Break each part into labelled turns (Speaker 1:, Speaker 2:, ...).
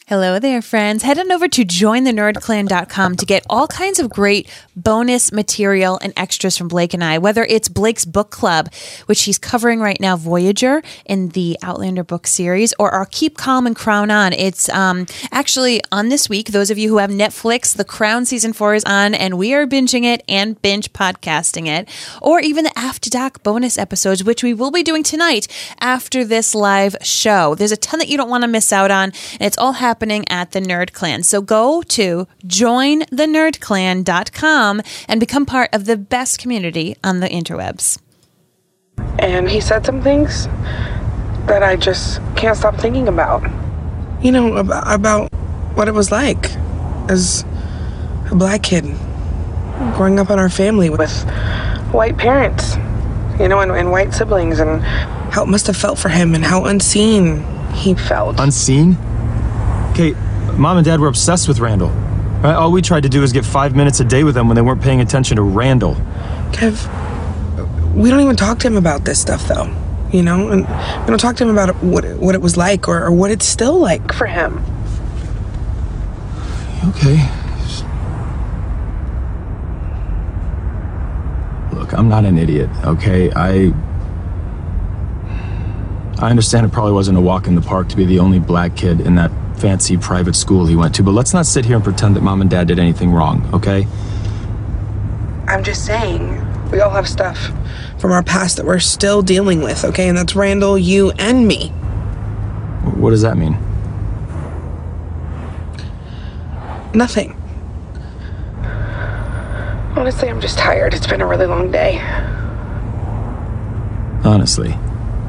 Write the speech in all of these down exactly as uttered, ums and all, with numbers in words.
Speaker 1: Hello there, friends. Head on over to join the nerd clan dot com to get all kinds of great bonus material and extras from Blake and I, whether it's Blake's book club, which he's covering right now, Voyager in the Outlander book series, or our Keep Calm and Crown On. It's um, actually on this week. Those of you who have Netflix, The Crown season four is on, and we are binging it and binge podcasting it, or even the After Doc bonus episodes, which we will be doing tonight after this live show. There's a ton that you don't want to miss out on, and it's all happening happening at the Nerd Clan. So go to join the nerd clan dot com and become part of the best community on the interwebs.
Speaker 2: And he said some things that I just can't stop thinking about. You know, about, about what it was like as a black kid growing up in our family with white parents, you know, and, and white siblings, and how it must have felt for him and how unseen he felt.
Speaker 3: Unseen? Kate, Mom and Dad were obsessed with Randall. Right? All we tried to do was get five minutes a day with them when they weren't paying attention to Randall.
Speaker 2: Kev, we don't even talk to him about this stuff, though. You know? And we don't talk to him about what it, what it was like or, or what it's still like for him.
Speaker 3: Okay. Look, I'm not an idiot, okay? I... I understand it probably wasn't a walk in the park to be the only black kid in that fancy private school he went to, but let's not sit here and pretend that Mom and Dad did anything wrong, okay?
Speaker 2: I'm just saying, we all have stuff from our past that we're still dealing with, okay? And that's Randall, you, and me.
Speaker 3: What does that mean?
Speaker 2: Nothing. Honestly, I'm just tired. It's been a really long day.
Speaker 3: Honestly.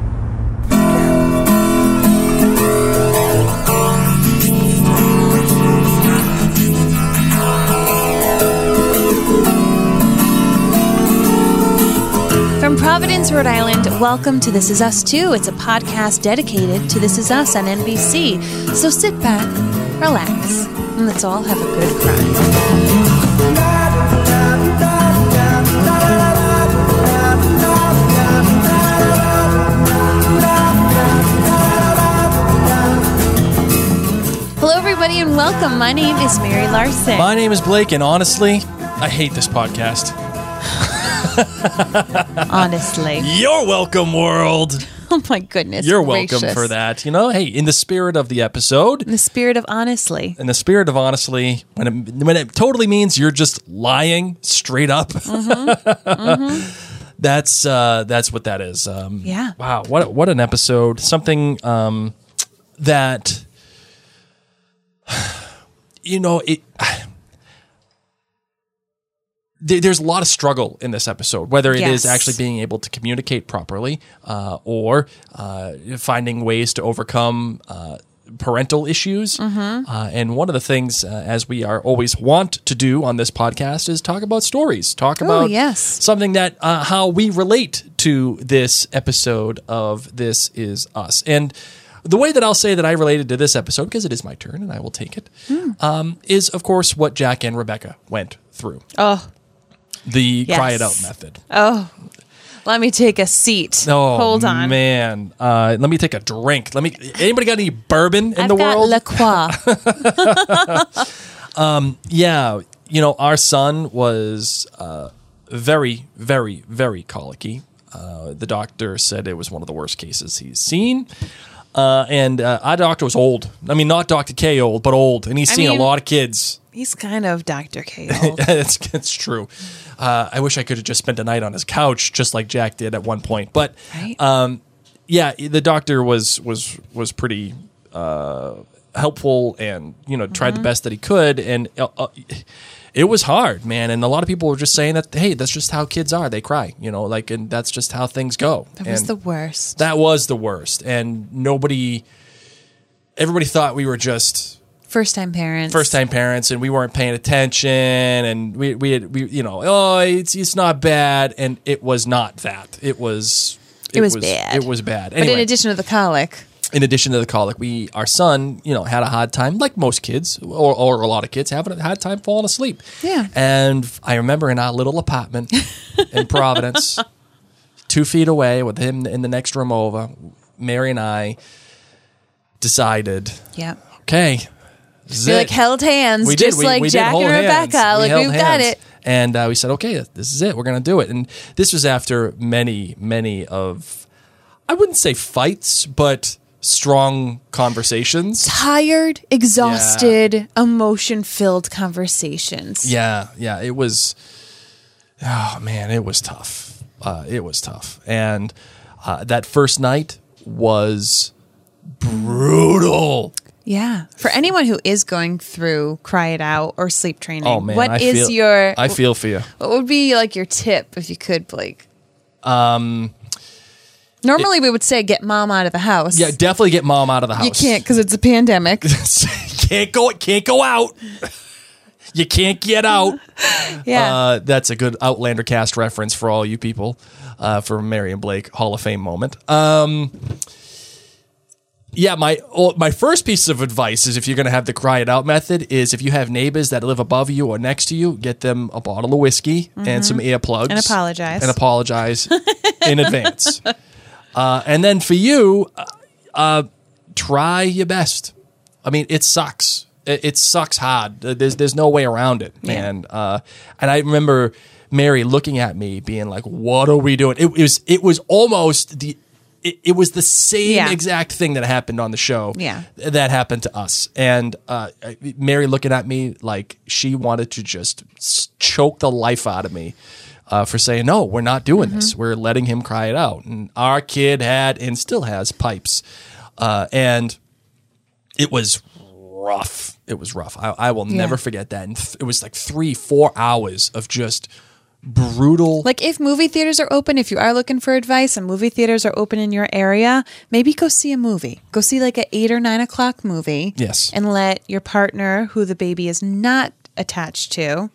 Speaker 1: From Providence, Rhode Island, welcome to This Is Us Too. It's a podcast dedicated to This Is Us on N B C. So sit back, relax, and let's all have a good cry. Hello, everybody, and welcome. My name is Mary Larson.
Speaker 4: My name is Blake, and honestly, I hate this podcast.
Speaker 1: Honestly.
Speaker 4: You're welcome, world.
Speaker 1: Oh, my goodness.
Speaker 4: You're
Speaker 1: gracious.
Speaker 4: welcome for that. You know, hey, in the spirit of the episode.
Speaker 1: In the spirit of honestly.
Speaker 4: In the spirit of honestly, when it, when it totally means you're just lying straight up.
Speaker 1: Mm-hmm. Mm-hmm.
Speaker 4: That's uh, that's what that is. Um,
Speaker 1: yeah.
Speaker 4: Wow. What what an episode. Something um, that, you know, it... There's a lot of struggle in this episode, whether it
Speaker 1: yes.
Speaker 4: is actually being able to communicate properly uh, or uh, finding ways to overcome uh, parental issues.
Speaker 1: Mm-hmm.
Speaker 4: Uh, and one of the things, uh, as we are always want to do on this podcast, is talk about stories, talk about
Speaker 1: oh, yes.
Speaker 4: something that uh, how we relate to this episode of This Is Us. And the way that I'll say that I related to this episode, because it is my turn and I will take it,
Speaker 1: mm.
Speaker 4: um, is, of course, what Jack and Rebecca went through.
Speaker 1: Oh,
Speaker 4: The
Speaker 1: yes.
Speaker 4: cry it out method.
Speaker 1: Oh, let me take a seat.
Speaker 4: Oh,
Speaker 1: hold on,
Speaker 4: man. Uh, let me take a drink. Let me. Anybody got any bourbon in
Speaker 1: I've
Speaker 4: the
Speaker 1: got
Speaker 4: world?
Speaker 1: La Croix.
Speaker 4: um, yeah, you know, our son was uh, very, very, very colicky. Uh, the doctor said it was one of the worst cases he's seen. Uh, and uh, our doctor was old. I mean, not Doctor K old, but old, and he's
Speaker 1: I
Speaker 4: seen
Speaker 1: mean,
Speaker 4: a lot of kids.
Speaker 1: He's kind of Doctor K old.
Speaker 4: it's, it's true. Uh, I wish I could have just spent a night on his couch, just like Jack did at one point. But
Speaker 1: right?
Speaker 4: um, yeah, the doctor was was was pretty uh, helpful, and you know tried
Speaker 1: Mm-hmm.
Speaker 4: the best that he could, and uh, uh, it was hard, man. And a lot of people were just saying that, hey, that's just how kids are. They cry, you know, like, and that's just how things go.
Speaker 1: That was
Speaker 4: and
Speaker 1: the worst.
Speaker 4: That was the worst, and nobody, everybody thought we were just.
Speaker 1: First time parents.
Speaker 4: First time parents, and we weren't paying attention, and we we had we you know oh it's it's not bad, and it was not that. It was
Speaker 1: it, it was, was bad.
Speaker 4: It was bad.
Speaker 1: But
Speaker 4: anyway,
Speaker 1: in addition to the colic,
Speaker 4: in addition to the colic, we our son you know had a hard time, like most kids or or a lot of kids, having a hard time falling asleep.
Speaker 1: Yeah.
Speaker 4: And I remember in our little apartment in Providence, two feet away, with him in the next room over, Mary and I decided,
Speaker 1: yeah,
Speaker 4: okay. This is
Speaker 1: We
Speaker 4: it.
Speaker 1: like held hands,
Speaker 4: We did.
Speaker 1: just
Speaker 4: We-
Speaker 1: like
Speaker 4: we did
Speaker 1: Jack
Speaker 4: hold
Speaker 1: and
Speaker 4: hands.
Speaker 1: Rebecca.
Speaker 4: We
Speaker 1: Like
Speaker 4: held
Speaker 1: we've got
Speaker 4: hands.
Speaker 1: it.
Speaker 4: And uh, we said, okay, this is it. We're going to do it. And this was after many, many of, I wouldn't say fights, but strong conversations.
Speaker 1: Tired, exhausted, emotion-filled conversations.
Speaker 4: Yeah, yeah. It was, oh man, it was tough. Uh, it was tough. And uh, that first night was brutal.
Speaker 1: Yeah. For anyone who is going through Cry It Out or sleep training,
Speaker 4: Oh man,
Speaker 1: what
Speaker 4: I
Speaker 1: is
Speaker 4: feel,
Speaker 1: your
Speaker 4: I feel for you.
Speaker 1: what would be like your tip if you could, Blake? Um Normally we would say get mom out of the house.
Speaker 4: Yeah, definitely get mom out of the house.
Speaker 1: You can't because it's a pandemic.
Speaker 4: can't go. Can't go out. You can't get out.
Speaker 1: Yeah.
Speaker 4: Uh, that's a good Outlander cast reference for all you people. Uh, for Mary and Blake Hall of Fame moment. Um, yeah, my oh, my first piece of advice is if you're going to have the cry it out method is if you have neighbors that live above you or next to you, get them a bottle of whiskey and some earplugs.
Speaker 1: And apologize.
Speaker 4: And apologize in advance. Uh, and then for you, uh, uh, try your best. I mean, it sucks. It, it sucks hard. There's there's no way around it, man. Yeah. Uh, and I remember Mary looking at me, being like, "What are we doing?" It, it was it was almost the it, it was the same
Speaker 1: Yeah.
Speaker 4: exact thing that happened on the show.
Speaker 1: Yeah.
Speaker 4: That happened to us. And uh, Mary looking at me like she wanted to just choke the life out of me. Uh, for saying, no, we're not doing this. We're letting him cry it out. And our kid had and still has pipes. Uh, and it was rough. It was rough. I, I will
Speaker 1: Yeah.
Speaker 4: never forget that. And th- it was like three, four hours of just brutal.
Speaker 1: Like if movie theaters are open, if you are looking for advice and movie theaters are open in your area, maybe go see a movie. Go see like an eight or nine o'clock movie.
Speaker 4: Yes.
Speaker 1: And let your partner, who the baby is not attached to,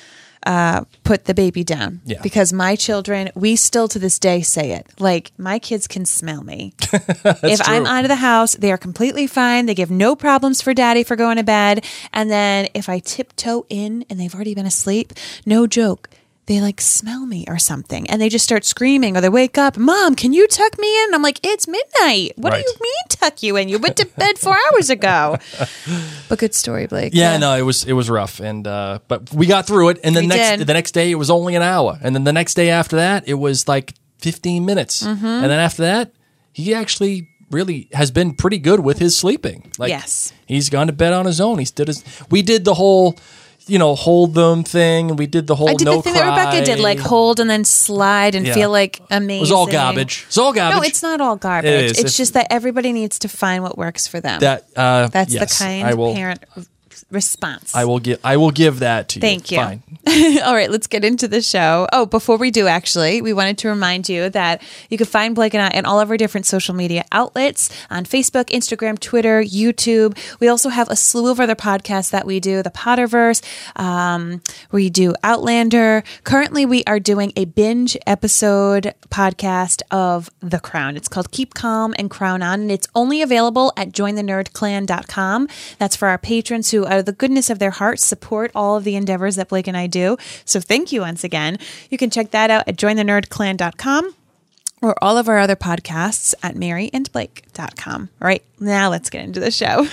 Speaker 1: uh, put the baby down.
Speaker 4: Yeah.
Speaker 1: Because my children, we still to this day say it. Like my kids can smell me. If I'm
Speaker 4: true.
Speaker 1: out of the house, they are completely fine. They give no problems for daddy for going to bed. And then if I tiptoe in and they've already been asleep, no joke, they like smell me or something and they just start screaming or they wake up, Mom, can you tuck me in? And I'm like, it's midnight. What
Speaker 4: Right.
Speaker 1: do you mean tuck you in? You went to bed four hours ago. But good story, Blake.
Speaker 4: Yeah, no, it was it was rough, and uh, but we got through it. And the
Speaker 1: We
Speaker 4: next
Speaker 1: did.
Speaker 4: the next day it was only an hour, and then the next day after that it was like fifteen minutes,
Speaker 1: Mm-hmm.
Speaker 4: and then after that he actually really has been pretty good with his sleeping. Like,
Speaker 1: Yes.
Speaker 4: he's gone to bed on his own. He's did his. We did the whole, you know, hold them thing, and we did the whole
Speaker 1: I did
Speaker 4: no
Speaker 1: the thing
Speaker 4: cry.
Speaker 1: that Rebecca did, like hold and then slide and
Speaker 4: Yeah.
Speaker 1: feel like amazing.
Speaker 4: It was all garbage. It's all garbage.
Speaker 1: No, it's not all garbage.
Speaker 4: It is.
Speaker 1: It's
Speaker 4: If-
Speaker 1: just that everybody needs to find what works for them.
Speaker 4: that. Uh,
Speaker 1: That's
Speaker 4: yes,
Speaker 1: the kind
Speaker 4: I will,
Speaker 1: parent response.
Speaker 4: I will give. I will give that to you.
Speaker 1: Thank you.
Speaker 4: Fine.
Speaker 1: All right, let's get into the show. Oh, before we do, actually, we wanted to remind you that you can find Blake and I in all of our different social media outlets on Facebook, Instagram, Twitter, YouTube. We also have a slew of other podcasts that we do, the Potterverse, um, we do Outlander. Currently, we are doing a binge episode podcast of The Crown. It's called Keep Calm and Crown On, and it's only available at join the nerd clan dot com. That's for our patrons who, out of the goodness of their hearts, support all of the endeavors that Blake and I do. So thank you once again. You can check that out at join the nerd clan dot com or all of our other podcasts at mary and blake dot com. All right, now let's get into the show.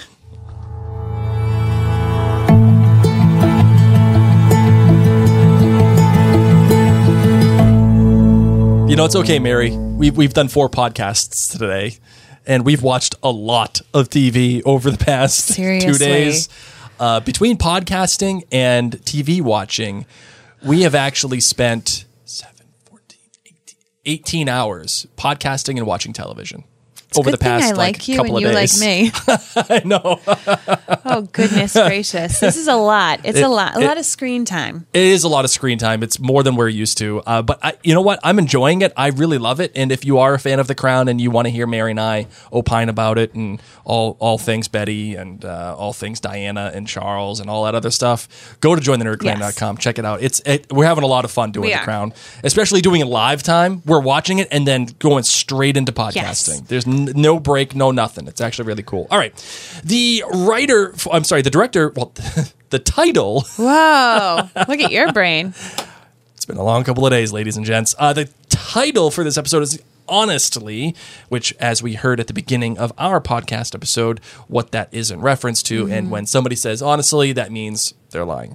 Speaker 4: You know, it's okay, Mary. We've we've done four podcasts today, and we've watched a lot of T V over the past two
Speaker 1: Seriously.
Speaker 4: days. Uh, between podcasting and T V watching, we have actually spent seven, fourteen, eighteen, eighteen hours podcasting and watching television over
Speaker 1: Good
Speaker 4: the past
Speaker 1: thing I like,
Speaker 4: like,
Speaker 1: you
Speaker 4: couple
Speaker 1: and
Speaker 4: of
Speaker 1: you
Speaker 4: days.
Speaker 1: like me.
Speaker 4: I know.
Speaker 1: Oh, goodness gracious. This is a lot. It's
Speaker 4: It-
Speaker 1: a lot. A
Speaker 4: it-
Speaker 1: lot of screen time.
Speaker 4: It is a lot of screen time. It's more than we're used to. Uh, but I, you know what? I'm enjoying it. I really love it. And if you are a fan of The Crown and you want to hear Mary and I opine about it and all all things Betty and uh, all things Diana and Charles and all that other stuff, go to join the nerd clan dot com.
Speaker 1: Yes.
Speaker 4: Check it out. It's it, we're having a lot of fun doing
Speaker 1: We
Speaker 4: The
Speaker 1: are.
Speaker 4: Crown, especially doing it live time. We're watching it and then going straight into podcasting.
Speaker 1: Yes.
Speaker 4: There's n- no break, no nothing. It's actually really cool. All right, the writer, I'm sorry, the director. Well, the title.
Speaker 1: Whoa. Look at your brain.
Speaker 4: It's been a long couple of days, ladies and gents. Uh, the title for this episode is honestly, which, as we heard at the beginning of our podcast episode, what that is in reference to. Mm-hmm. And when somebody says honestly, that means they're lying.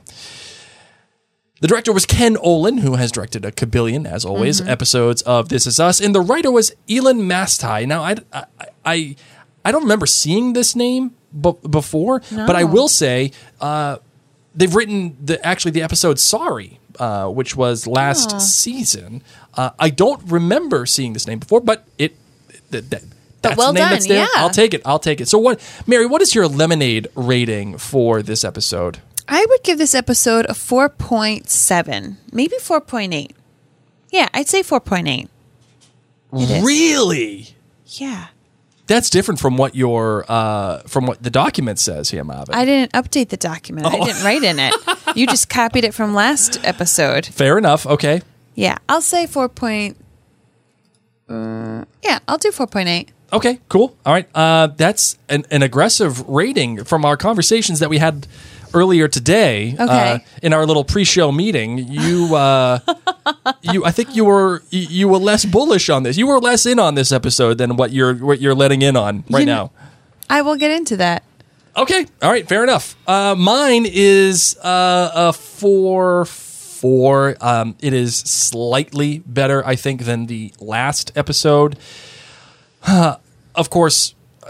Speaker 4: The director was Ken Olin, who has directed a kabillion, as always, mm-hmm. episodes of This Is Us. And the writer was Elon Mastai. Now, I, I, I, I don't remember seeing this name b- before, no. but I will say uh, they've written the actually the episode Sorry, uh, which was last oh. season. Uh, I don't remember seeing this name before, but it... That, that, That's
Speaker 1: well
Speaker 4: the name
Speaker 1: done,
Speaker 4: that's there.
Speaker 1: yeah.
Speaker 4: I'll take it. I'll take it. So, what, Mary? What is your Lemonade rating for this episode?
Speaker 1: I would give this episode a four point seven, maybe four point eight. Yeah, I'd say four point eight.
Speaker 4: Really?
Speaker 1: Yeah.
Speaker 4: That's different from what your uh, from what the document says here, Marvin.
Speaker 1: I didn't update the document. Oh. I didn't write in it. You just copied it from last episode.
Speaker 4: Fair enough. Okay.
Speaker 1: Yeah, I'll say four point. Uh, yeah, I'll do four point eight.
Speaker 4: Okay, cool. All right. Uh, that's an, an aggressive rating from our conversations that we had earlier today.
Speaker 1: Okay.
Speaker 4: Uh, in our little pre-show meeting. You, uh, you, I think you were you, you were less bullish on this. You were less in on this episode than what you're what you're letting in on right you know, now.
Speaker 1: I will get into that.
Speaker 4: Okay. All right. Fair enough. Uh, mine is uh, a four. Four. Um, it is slightly better, I think, than the last episode. Uh, of course,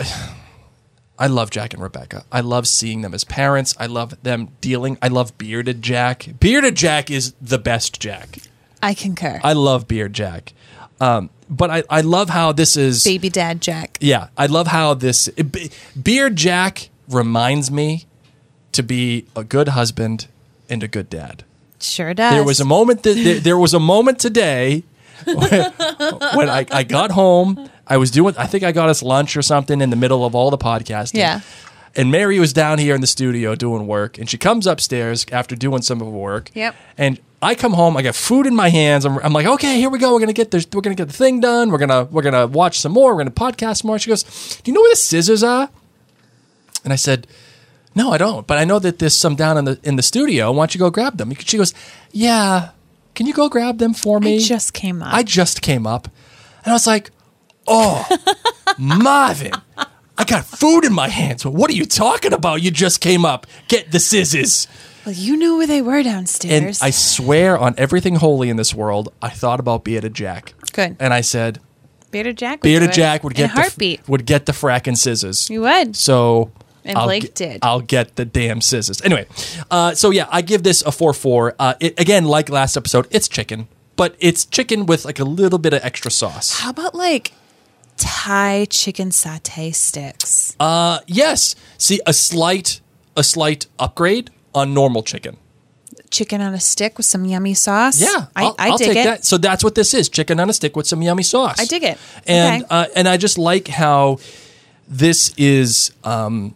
Speaker 4: I love Jack and Rebecca. I love seeing them as parents. I love them dealing. I love Bearded Jack. Bearded Jack is the best Jack.
Speaker 1: I concur.
Speaker 4: I love Beard Jack. Um, but I, I love how this is...
Speaker 1: Baby Dad Jack.
Speaker 4: Yeah. I love how this... It, Beard Jack reminds me to be a good husband and a good dad.
Speaker 1: Sure does.
Speaker 4: There was a moment that there, there was a moment today when, when I, I got home. I was doing. I think I got us lunch or something in the middle of all the podcasting.
Speaker 1: Yeah.
Speaker 4: And Mary was down here in the studio doing work, and she comes upstairs after doing some of her work.
Speaker 1: Yep.
Speaker 4: And I come home. I got food in my hands. I'm, I'm like, okay, here we go. We're gonna get this. We're gonna get the thing done. We're gonna we're gonna watch some more. We're gonna podcast more. She goes, "Do you know where the scissors are?" And I said, "No, I don't. But I know that there's some down in the in the studio. Why don't you go grab them?" She goes, "Yeah, can you go grab them for me?"
Speaker 1: I just came up.
Speaker 4: I just came up, and I was like, "Oh, Marvin, I got food in my hands. What are you talking about? You just came up. Get the scissors."
Speaker 1: Well, you knew where they were downstairs.
Speaker 4: And I swear on everything holy in this world, I thought about Bearded Jack.
Speaker 1: Good.
Speaker 4: And I said,
Speaker 1: Bearded Jack. Would
Speaker 4: Bearded
Speaker 1: do
Speaker 4: Jack would
Speaker 1: in
Speaker 4: get
Speaker 1: a heartbeat.
Speaker 4: the would get the frackin' scissors.
Speaker 1: You would.
Speaker 4: So.
Speaker 1: And
Speaker 4: I'll
Speaker 1: Blake
Speaker 4: g-
Speaker 1: did.
Speaker 4: I'll get the damn scissors. Anyway, uh, so yeah, I give this a four four. Uh, it, again, like last episode, it's chicken, but it's chicken with like a little bit of extra sauce.
Speaker 1: How about like Thai chicken satay sticks?
Speaker 4: Uh, yes. See, a slight a slight upgrade on normal chicken.
Speaker 1: Chicken on a stick with some yummy sauce?
Speaker 4: Yeah,
Speaker 1: I,
Speaker 4: I'll,
Speaker 1: I
Speaker 4: I'll
Speaker 1: dig
Speaker 4: take
Speaker 1: it.
Speaker 4: that. So that's what this is: chicken on a stick with some yummy sauce.
Speaker 1: I dig it.
Speaker 4: And
Speaker 1: okay.
Speaker 4: uh, and I just like how this is um,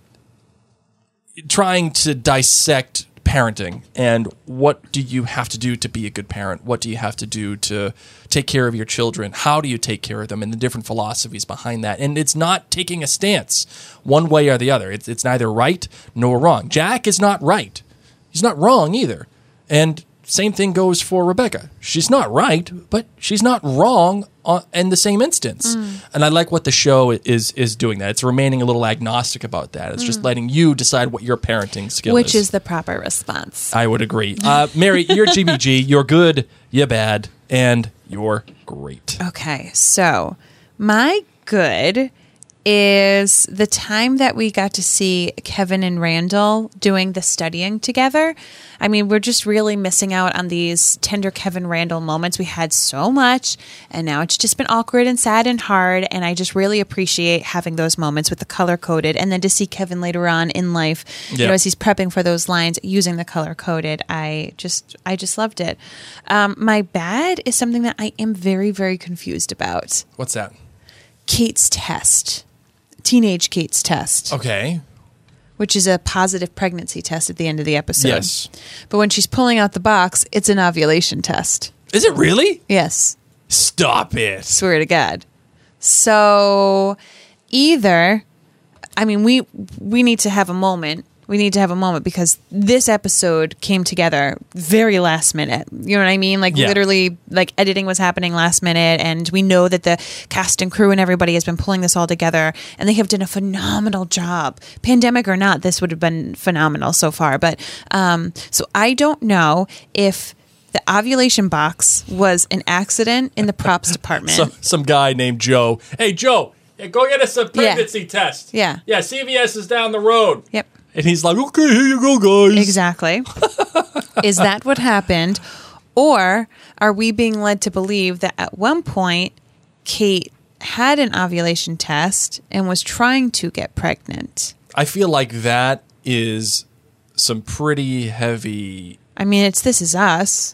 Speaker 4: trying to dissect parenting and what do you have to do to be a good parent? What do you have to do to take care of your children? How do you take care of them and the different philosophies behind that? And it's not taking a stance one way or the other. It's, it's neither right nor wrong. Jack is not right. He's not wrong either. And same thing goes for Rebecca. She's not right, but she's not wrong on, in the same instance. Mm. And I like what the show is is doing that. It's remaining a little agnostic about that. It's mm. just letting you decide what your parenting skill
Speaker 1: Which
Speaker 4: is.
Speaker 1: Which is the proper response.
Speaker 4: I would agree. Uh, Mary, you're G B G. You're good, you're bad, and you're great.
Speaker 1: Okay, so my good is the time that we got to see Kevin and Randall doing the studying together. I mean, we're just really missing out on these tender Kevin Randall moments. We had so much, and now it's just been awkward and sad and hard, and I just really appreciate having those moments with the color-coded, and then to see Kevin later on in life,
Speaker 4: yep.
Speaker 1: you know, as he's prepping for those lines, using the color-coded. I just, I just loved it. Um, my bad is something that I am very, very confused about.
Speaker 4: What's that?
Speaker 1: Kate's test. Teenage Kate's test.
Speaker 4: Okay.
Speaker 1: Which is a positive pregnancy test at the end of the episode.
Speaker 4: Yes.
Speaker 1: But when she's pulling out the box, it's an ovulation test.
Speaker 4: Is it really?
Speaker 1: Yes.
Speaker 4: Stop it.
Speaker 1: Swear to God. So either, I mean, we we need to have a moment we need to have a moment because this episode came together very last minute. You know what I mean? Like
Speaker 4: Yeah.
Speaker 1: literally, like editing was happening last minute, and we know that the cast and crew and everybody has been pulling this all together, and they have done a phenomenal job. Pandemic or not, this would have been phenomenal so far. But um, so I don't know if the ovulation box was an accident in the props department.
Speaker 4: Some some guy named Joe. Hey, Joe, yeah, go get us a pregnancy test.
Speaker 1: Yeah.
Speaker 4: Yeah, C V S is down the road.
Speaker 1: Yep.
Speaker 4: And he's like, okay, here you go, guys.
Speaker 1: Exactly. Is that what happened? Or are we being led to believe that at one point Kate had an ovulation test and was trying to get pregnant?
Speaker 4: I feel like that is some pretty heavy.
Speaker 1: I mean, it's This Is Us.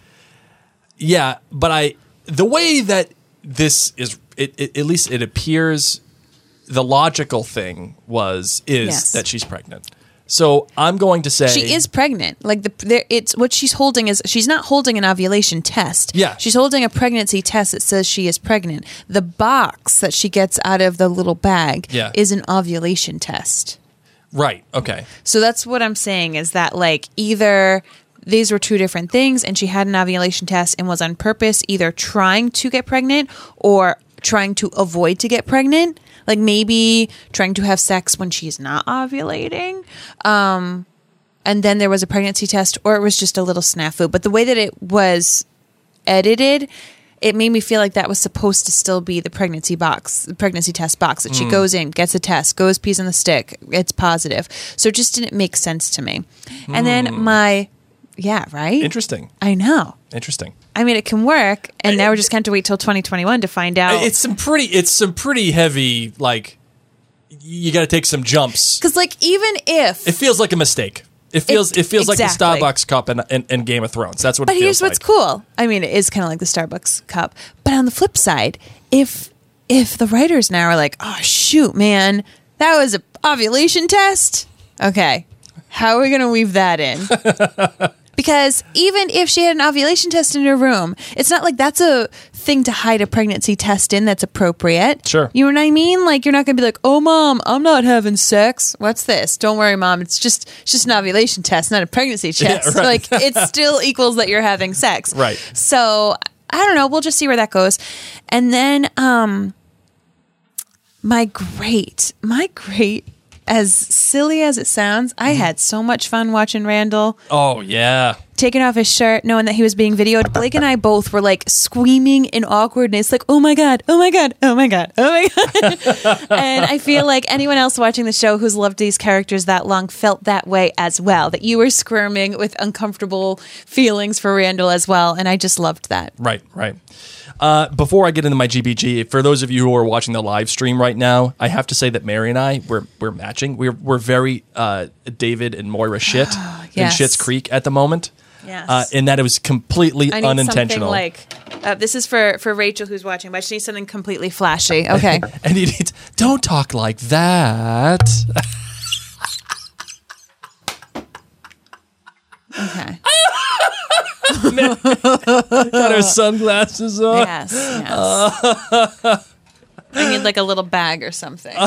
Speaker 4: Yeah, but I the way that this is, it, it, at least it appears, the logical thing was is
Speaker 1: Yes.
Speaker 4: that she's pregnant. So I'm going to say
Speaker 1: She is pregnant. Like the there, it's what she's holding is she's not holding an ovulation test.
Speaker 4: Yeah.
Speaker 1: She's holding a pregnancy test that says she is pregnant. The box that she gets out of the little bag
Speaker 4: Yeah.
Speaker 1: is an ovulation test.
Speaker 4: right. Okay.
Speaker 1: So that's what I'm saying is that like either these were two different things and she had an ovulation test and was on purpose either trying to get pregnant or trying to avoid to get pregnant. Like maybe trying to have sex when she's not ovulating. Um, and then there was a pregnancy test, or it was just a little snafu. But the way that it was edited, it made me feel like that was supposed to still be the pregnancy box, the pregnancy test box, that she goes in, gets a test, goes peas on the stick, it's positive. So it just didn't make sense to me. And then my, yeah, right?
Speaker 4: Interesting.
Speaker 1: I know.
Speaker 4: Interesting.
Speaker 1: I mean, it can work, and now we're just going to have to wait till twenty twenty-one to find out.
Speaker 4: It's some pretty. It's some pretty heavy. Like you got to take some jumps.
Speaker 1: Because, like, even if...
Speaker 4: It feels like a mistake. It feels. It, feels
Speaker 1: exactly.
Speaker 4: like the Starbucks cup in, in, in Game of Thrones. That's what.
Speaker 1: But
Speaker 4: it
Speaker 1: here's
Speaker 4: feels
Speaker 1: what's
Speaker 4: like.
Speaker 1: cool. I mean, it is kind of like the Starbucks cup. But on the flip side, if if the writers now are like, oh, shoot, man, that was an ovulation test. Okay, how are we going to weave that in? Because even if she had an ovulation test in her room, it's not like that's a thing to hide a pregnancy test in that's appropriate.
Speaker 4: Sure.
Speaker 1: You know what I mean? Like, you're not going to be like, oh, Mom, I'm not having sex. What's this? Don't worry, Mom. It's just it's just an ovulation test, not a pregnancy test.
Speaker 4: right.
Speaker 1: Like, it still equals that you're having sex.
Speaker 4: Right.
Speaker 1: So, I don't know. We'll just see where that goes. And then, um, my great, my great, as silly as it sounds, I had so much fun watching Randall
Speaker 4: Oh yeah.
Speaker 1: taking off his shirt, knowing that he was being videoed. Blake and I both were like screaming in awkwardness, like, oh my God, oh my God, oh my God, oh my God. And I feel like anyone else watching the show who's loved these characters that long felt that way as well, that you were squirming with uncomfortable feelings for Randall as well. And I just loved that.
Speaker 4: Right, right. Uh, before I get into my G B G, for those of you who are watching the live stream right now, I have to say that Mary and I, we're we're matching. We're we're very uh, David and Moira shit in
Speaker 1: yes.
Speaker 4: Schitt's Creek at the moment.
Speaker 1: Yes.
Speaker 4: Uh, and that it was completely
Speaker 1: I need
Speaker 4: unintentional.
Speaker 1: something like, uh, this is for, for Rachel who's watching, but I just need something completely flashy. Okay.
Speaker 4: And he needs, don't talk like that.
Speaker 1: Okay.
Speaker 4: Got her sunglasses on.
Speaker 1: Yes, yes. I need like a little bag or something.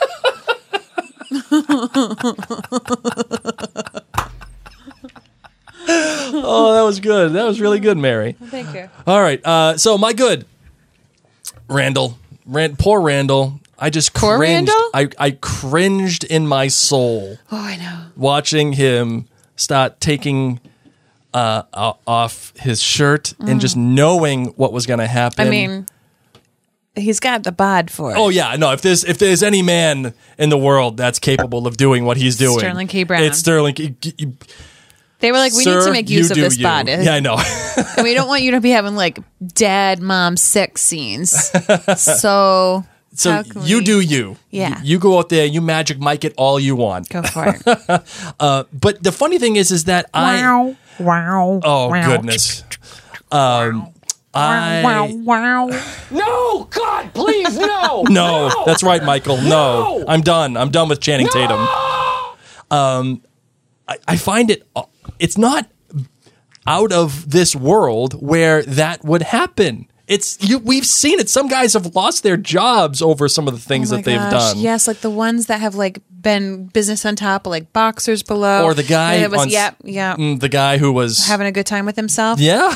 Speaker 4: Oh, that was good. That was really good, Mary.
Speaker 1: Thank you.
Speaker 4: All right. Uh, so my good, Randall, Rand, poor Randall. I just
Speaker 1: Poor
Speaker 4: cringed.
Speaker 1: Randall?
Speaker 4: I, I cringed in my soul
Speaker 1: Oh, I know.
Speaker 4: watching him start taking uh, o- off his shirt and just knowing what was going to happen.
Speaker 1: Mm. I mean, he's got the bod for it.
Speaker 4: oh yeah, no. If there's if there's any man in the world that's capable of doing what he's doing,
Speaker 1: Sterling K. Brown.
Speaker 4: It's Sterling. K.
Speaker 1: They were like, we need
Speaker 4: Sir,
Speaker 1: to make
Speaker 4: you
Speaker 1: use of
Speaker 4: do
Speaker 1: this
Speaker 4: you.
Speaker 1: bod.
Speaker 4: Yeah, I know.
Speaker 1: And we don't want you to be having like dad, mom, sex scenes. So,
Speaker 4: So
Speaker 1: how can
Speaker 4: you
Speaker 1: we-
Speaker 4: do you.
Speaker 1: Yeah.
Speaker 4: You, you go out there, you magic Mike it all you want.
Speaker 1: Go for it.
Speaker 4: Uh, but the funny thing is, is that I.
Speaker 1: Wow. Wow.
Speaker 4: Oh
Speaker 1: wow.
Speaker 4: goodness. Um, I.
Speaker 1: Wow. Wow.
Speaker 5: No, God, please, no.
Speaker 4: No, that's right, Michael. No.
Speaker 5: No.
Speaker 4: I'm done. I'm done with Channing Tatum. Um, I, I find it. It's not out of this world where that would happen. It's you. We've seen it. Some guys have lost their jobs over some of the things
Speaker 1: Oh my
Speaker 4: that they've
Speaker 1: gosh,
Speaker 4: done.
Speaker 1: Yes, like the ones that have like been business on top, like boxers below,
Speaker 4: Or the guy
Speaker 1: that was
Speaker 4: on s-
Speaker 1: yeah, yeah,
Speaker 4: Mm, the guy who was
Speaker 1: having a good time with himself.
Speaker 4: yeah.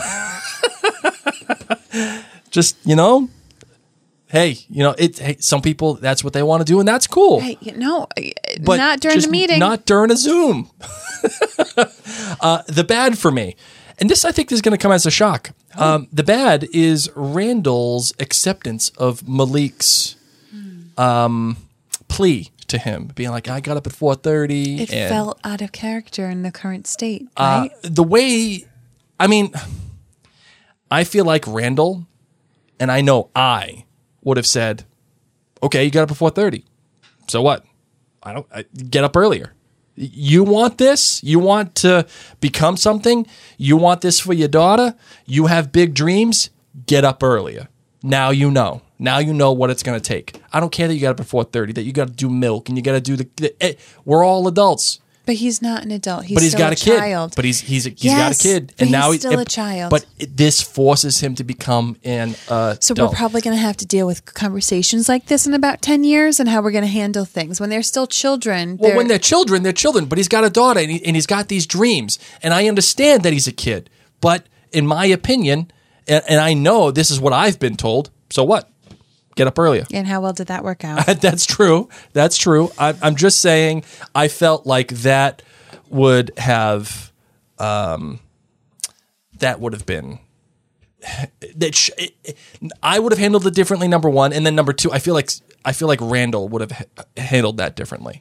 Speaker 4: Just you know, hey, you know it. Hey, some people that's what they want to do, and that's cool.
Speaker 1: Hey, you know,
Speaker 4: But
Speaker 1: not during
Speaker 4: just
Speaker 1: the meeting.
Speaker 4: Not during a Zoom. uh, the bad for me, and this I think is going to come as a shock. Um, the bad is Randall's acceptance of Malik's um, plea to him, being like, "I got up at four thirty."
Speaker 1: it
Speaker 4: and,
Speaker 1: felt out of character in the current state,
Speaker 4: uh,
Speaker 1: right?
Speaker 4: the way. I mean, I feel like Randall, and I know I would have said, "Okay, you got up at four thirty. So what? I don't I, get up earlier. You want this? You want to become something? You want this for your daughter? You have big dreams? Get up earlier. Now you know. Now you know what it's going to take. I don't care that you got up at four thirty, that you got to do milk and you got to do the, the eh, we're all adults.
Speaker 1: But he's not an adult. He's
Speaker 4: But he's
Speaker 1: still
Speaker 4: got a, kid.
Speaker 1: child.
Speaker 4: But he's he's he's
Speaker 1: Yes,
Speaker 4: got a kid,
Speaker 1: but
Speaker 4: and now
Speaker 1: he's
Speaker 4: he-
Speaker 1: still a
Speaker 4: it-
Speaker 1: child.
Speaker 4: But it, this forces him to become an uh,
Speaker 1: So
Speaker 4: adult.
Speaker 1: we're probably going to have to deal with conversations like this in about ten years and how we're going to handle things. When they're still children.
Speaker 4: Well, when they're children, they're children. But he's got a daughter, and, he, and he's got these dreams. And I understand that he's a kid. But in my opinion, and, and I know this is what I've been told. So what? Get up earlier.
Speaker 1: And how well did that work out?
Speaker 4: That's true. That's true. I, I'm just saying. I felt like that would have, um, that would have been. That sh- it, I would have handled it differently. Number one, and then number two, I feel like I feel like Randall would have ha- handled that differently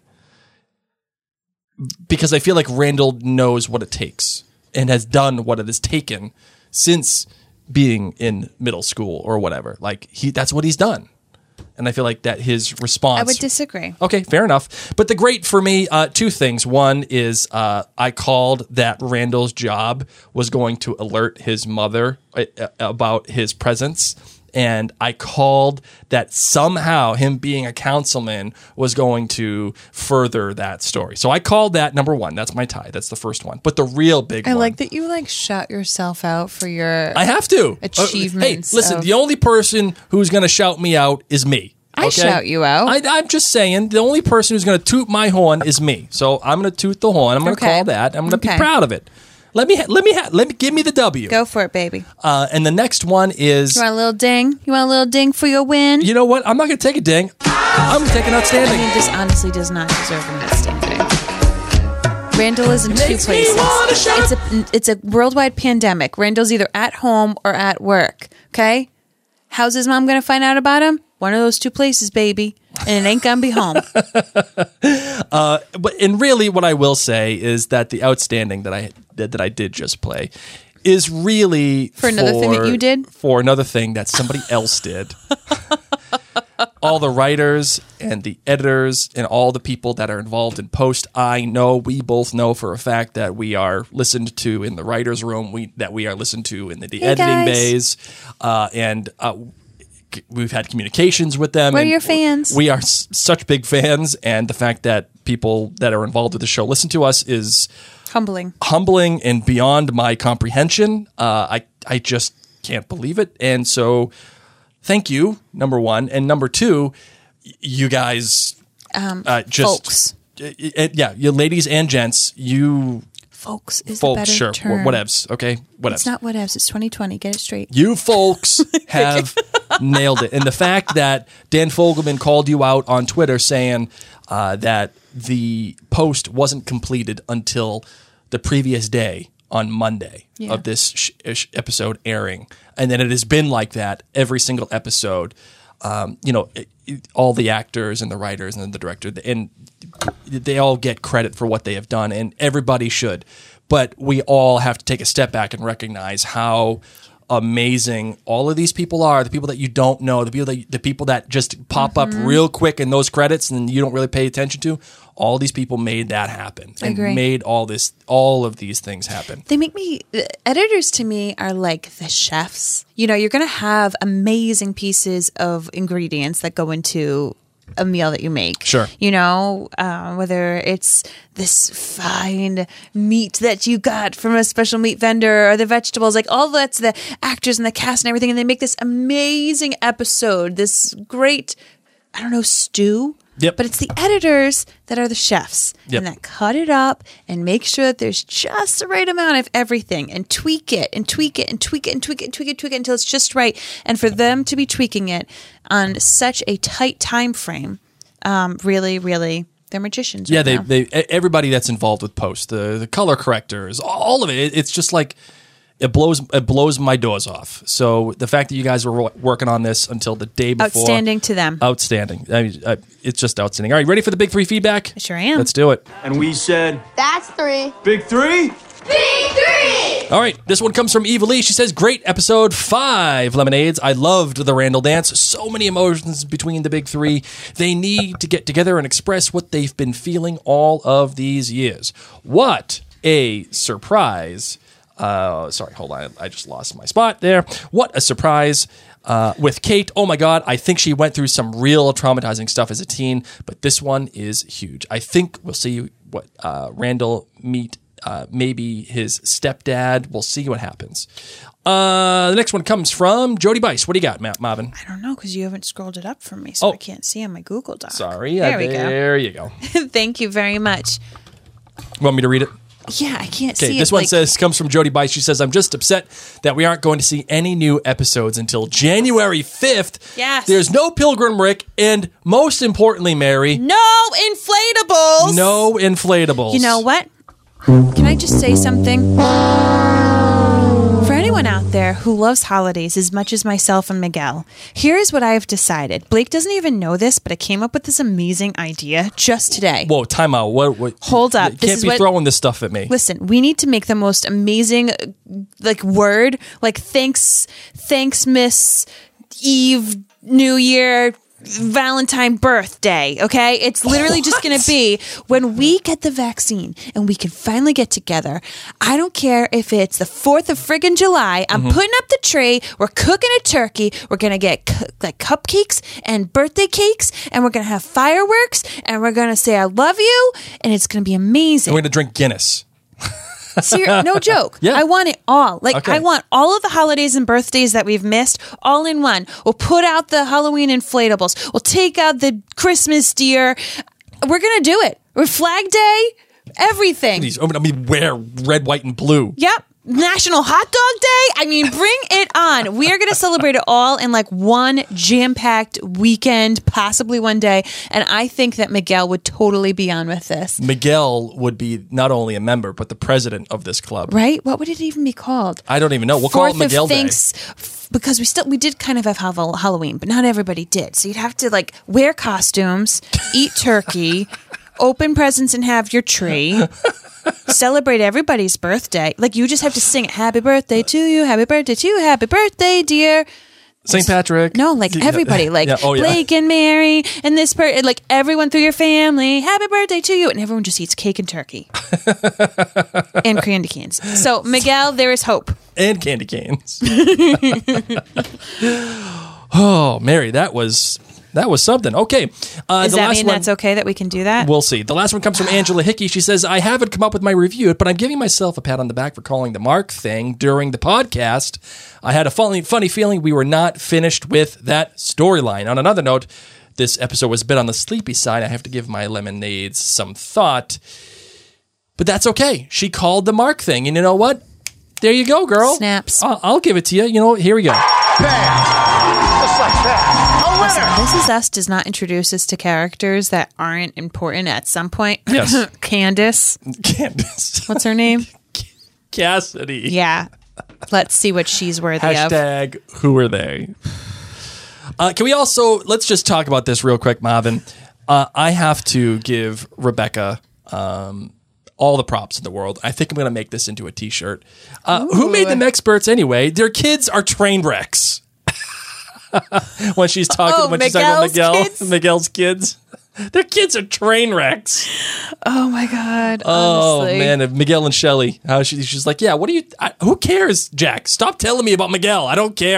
Speaker 4: because I feel like Randall knows what it takes and has done what it has taken since being in middle school or whatever. Like he, that's what he's done, and I feel like that his response.
Speaker 1: I would disagree.
Speaker 4: Okay, fair enough. But the great for me, uh, two things. One is uh, I called that Randall's job was going to alert his mother uh, about his presence. And I called that somehow him being a councilman was going to further that story. So I called that number one. That's my tie. That's the first one. But the real big
Speaker 1: I
Speaker 4: one.
Speaker 1: like that you like shout yourself out for your.
Speaker 4: I have to.
Speaker 1: Achievements
Speaker 4: Uh, hey, listen,
Speaker 1: of-
Speaker 4: the only person who's going to shout me out is me.
Speaker 1: I shout you out.
Speaker 4: I, I'm just saying, the only person who's going to toot my horn is me. So I'm going to toot the horn. I'm going to
Speaker 1: Okay.
Speaker 4: call that. I'm going to
Speaker 1: Okay.
Speaker 4: be proud of it. Let me, ha- let me, ha- let me give me the W.
Speaker 1: Go for it, baby.
Speaker 4: Uh, and the next one is,
Speaker 1: You want a little ding? You want a little ding for your win?
Speaker 4: you know what? I'm not going to take a ding. I'm going to take an
Speaker 1: I
Speaker 4: outstanding.
Speaker 1: mean, this honestly does not deserve an outstanding. Randall is in two
Speaker 4: Makes me
Speaker 1: places.
Speaker 4: wanna shout.
Speaker 1: It's a it's a worldwide pandemic. Randall's either at home or at work. Okay, how's his mom gonna find out about him? One of those two places, baby, and it ain't gonna be home.
Speaker 4: But and really, what I will say is that the outstanding that I that, that I did just play is really
Speaker 1: For another thing that you did?
Speaker 4: for another thing that somebody else did. All the writers and the editors and all the people that are involved in post, I know we both know for a fact that we are listened to in the writers' room. We that we are listened to in the, the
Speaker 1: Hey,
Speaker 4: editing
Speaker 1: guys.
Speaker 4: bays, uh, and. Uh, We've had communications with them.
Speaker 1: We're
Speaker 4: and
Speaker 1: your fans.
Speaker 4: We are s- such big fans, and the fact that people that are involved with the show listen to us is
Speaker 1: Humbling.
Speaker 4: humbling and beyond my comprehension. Uh, I I just can't believe it, and so thank you, number one, and number two, y- you guys,
Speaker 1: Um,
Speaker 4: uh, just
Speaker 1: folks.
Speaker 4: y- y- yeah, you ladies and gents, you
Speaker 1: Folks is a
Speaker 4: folks,
Speaker 1: better
Speaker 4: sure,
Speaker 1: term.
Speaker 4: wh- whatevs, okay, whatevs.
Speaker 1: It's not whatevs. It's twenty twenty. Get it straight.
Speaker 4: You folks have nailed it. And the fact that Dan Fogelman called you out on Twitter saying uh, that the post wasn't completed until the previous day on Monday
Speaker 1: Yeah.
Speaker 4: of this sh- sh- episode airing, and then it has been like that every single episode. Um, you know, it, it- all the actors and the writers and the director, and they all get credit for what they have done, and everybody should. But we all have to take a step back and recognize how amazing all of these people are. The people that you don't know, the people that the people that just pop
Speaker 1: Mm-hmm.
Speaker 4: up real quick in those credits and you don't really pay attention to. All these people made that happen
Speaker 1: I
Speaker 4: and
Speaker 1: agree.
Speaker 4: made all this, all of these things happen.
Speaker 1: They make me, editors to me are like the chefs. You know, you're going to have amazing pieces of ingredients that go into a meal that you make.
Speaker 4: Sure.
Speaker 1: You know, uh, whether it's this fine meat that you got from a special meat vendor or the vegetables, like all that's the actors and the cast and everything. And they make this amazing episode, this great, I don't know, stew.
Speaker 4: Yep.
Speaker 1: But it's the editors that are the chefs
Speaker 4: Yep.
Speaker 1: and that cut it up and make sure that there's just the right amount of everything and tweak it and tweak it and tweak it and tweak it and tweak it, tweak it until it's just right. And for them to be tweaking it on such a tight time frame, um, really, really, they're magicians.
Speaker 4: Yeah,
Speaker 1: right
Speaker 4: they,
Speaker 1: now.
Speaker 4: they everybody that's involved with post, the the color correctors, all of it. it it's just like it blows it blows my doors off. So the fact that you guys were wo- working on this until the day before,
Speaker 1: Outstanding to them.
Speaker 4: outstanding. I mean, I, it's just outstanding. All right, ready for the big three feedback?
Speaker 1: I sure am.
Speaker 4: Let's do it.
Speaker 6: And we said,
Speaker 7: That's three.
Speaker 6: big three?
Speaker 7: Big three!
Speaker 4: All right, this one comes from Eva Lee. She says, great episode five, Lemonades. I loved the Randall dance. So many emotions between the big three. They need to get together and express what they've been feeling all of these years. What a surprise. Uh, sorry, hold on. I just lost my spot there. What a surprise. Uh, with Kate, oh my God, I think she went through some real traumatizing stuff as a teen, but this one is huge. I think we'll see what uh, Randall meet Uh, maybe his stepdad. We'll see what happens. Uh, the next one comes from Jody Bice. What do you got, Matt Marvin?
Speaker 1: I don't know because you haven't scrolled it up for me, so
Speaker 4: Oh.
Speaker 1: I can't see on my Google Doc.
Speaker 4: Sorry.
Speaker 1: There
Speaker 4: uh,
Speaker 1: we go.
Speaker 4: there you go.
Speaker 1: Thank you very much.
Speaker 4: Want me to read it?
Speaker 1: Yeah, I can't
Speaker 4: Okay,
Speaker 1: see
Speaker 4: this
Speaker 1: it.
Speaker 4: one
Speaker 1: like,
Speaker 4: says comes from Jody Bice. She says, I'm just upset that we aren't going to see any new episodes until January fifth.
Speaker 1: Yes.
Speaker 4: There's no Pilgrim Rick, and most importantly, Mary,
Speaker 1: no inflatables.
Speaker 4: no inflatables.
Speaker 1: You know what? Can I just say something? For anyone out there who loves holidays as much as myself and Miguel, here's what I have decided. Blake doesn't even know this, but I came up with this amazing idea just today.
Speaker 4: Whoa, time out. What, what,
Speaker 1: Hold up.
Speaker 4: You
Speaker 1: This
Speaker 4: can't
Speaker 1: is
Speaker 4: be
Speaker 1: what-
Speaker 4: throwing this stuff at me.
Speaker 1: Listen, we need to make the most amazing, uh, like, word, like, thanks, thanks, Miss Eve, New Year, Valentine birthday, okay? It's literally just going to be when we get the vaccine and we can finally get together. I don't care if it's the fourth of friggin' July. I'm putting up the tree. We're cooking a turkey. We're going to get cu- like cupcakes and birthday cakes, and we're going to have fireworks, and we're going to say I love you, and it's going to be amazing.
Speaker 4: We're going to drink Guinness.
Speaker 1: Ser- no joke.
Speaker 4: Yeah.
Speaker 1: I want it all. Like,
Speaker 4: Okay.
Speaker 1: I want all of the holidays and birthdays that we've missed all in one. We'll put out the Halloween inflatables. We'll take out the Christmas deer. We're going to do it. We're Flag Day, everything.
Speaker 4: These, I mean, wear red, white, and blue.
Speaker 1: Yep. National Hot Dog Day. I mean, bring it on. We are going to celebrate it all in like one jam-packed weekend, possibly one day. And I think that Miguel would totally be on with this.
Speaker 4: Miguel would be not only a member, but the president of this club.
Speaker 1: Right? What would it even be called?
Speaker 4: I don't even know. We'll call it
Speaker 1: Fourth
Speaker 4: Miguel
Speaker 1: of
Speaker 4: Day.
Speaker 1: thanks, f- because we still we did kind of have Hall- Halloween, but not everybody did. So you'd have to like wear costumes, eat turkey, open presents, and have your tree. Celebrate everybody's birthday. Like you just have to sing "Happy Birthday to you, Happy Birthday to you, Happy Birthday, dear."
Speaker 4: Saint Patrick.
Speaker 1: No, like
Speaker 4: Yeah.
Speaker 1: everybody, like
Speaker 4: Yeah. Oh, yeah.
Speaker 1: Blake and Mary and this per like everyone through your family. Happy birthday to you, and everyone just eats cake and turkey and candy canes. So Miguel, there is hope.
Speaker 4: And candy canes. Oh, Mary, that was that was something. Okay. Uh,
Speaker 1: Does
Speaker 4: the
Speaker 1: that
Speaker 4: last
Speaker 1: mean
Speaker 4: one,
Speaker 1: that's okay that we can do that?
Speaker 4: We'll see. The last one comes from Angela Hickey. She says, I haven't come up with my review, but I'm giving myself a pat on the back for calling the Mark thing during the podcast. I had a funny, funny feeling we were not finished with that storyline. On another note, this episode was a bit on the sleepy side. I have to give my lemonades some thought. But that's okay. She called the Mark thing. And you know what? There you go, girl.
Speaker 1: Snaps.
Speaker 4: I'll, I'll give it to you. You know, here we go.
Speaker 6: Just like that. A winner!
Speaker 1: This Is Us does not introduce us to characters that aren't important at some point.
Speaker 4: Yes.
Speaker 1: Candace.
Speaker 4: Candace.
Speaker 1: What's her name?
Speaker 4: Cassidy.
Speaker 1: Yeah. Let's see what she's worthy of.
Speaker 4: Hashtag who are they? Uh, can we also, let's just talk about this real quick, Marvin. Uh, I have to give Rebecca um, all the props in the world. I think I'm going to make this into a t-shirt. Uh, who made them experts anyway? Their kids are train wrecks. when she's talking,
Speaker 1: Oh,
Speaker 4: when she's talking about
Speaker 1: Miguel's
Speaker 4: Miguel,
Speaker 1: kids?
Speaker 4: Miguel's kids. Their kids are train wrecks.
Speaker 1: Oh my God.
Speaker 4: Oh
Speaker 1: honestly.
Speaker 4: man, and Miguel and Shelley. How she, she's like, yeah. What do you? I, who cares, Jack? Stop telling me about Miguel. I don't care.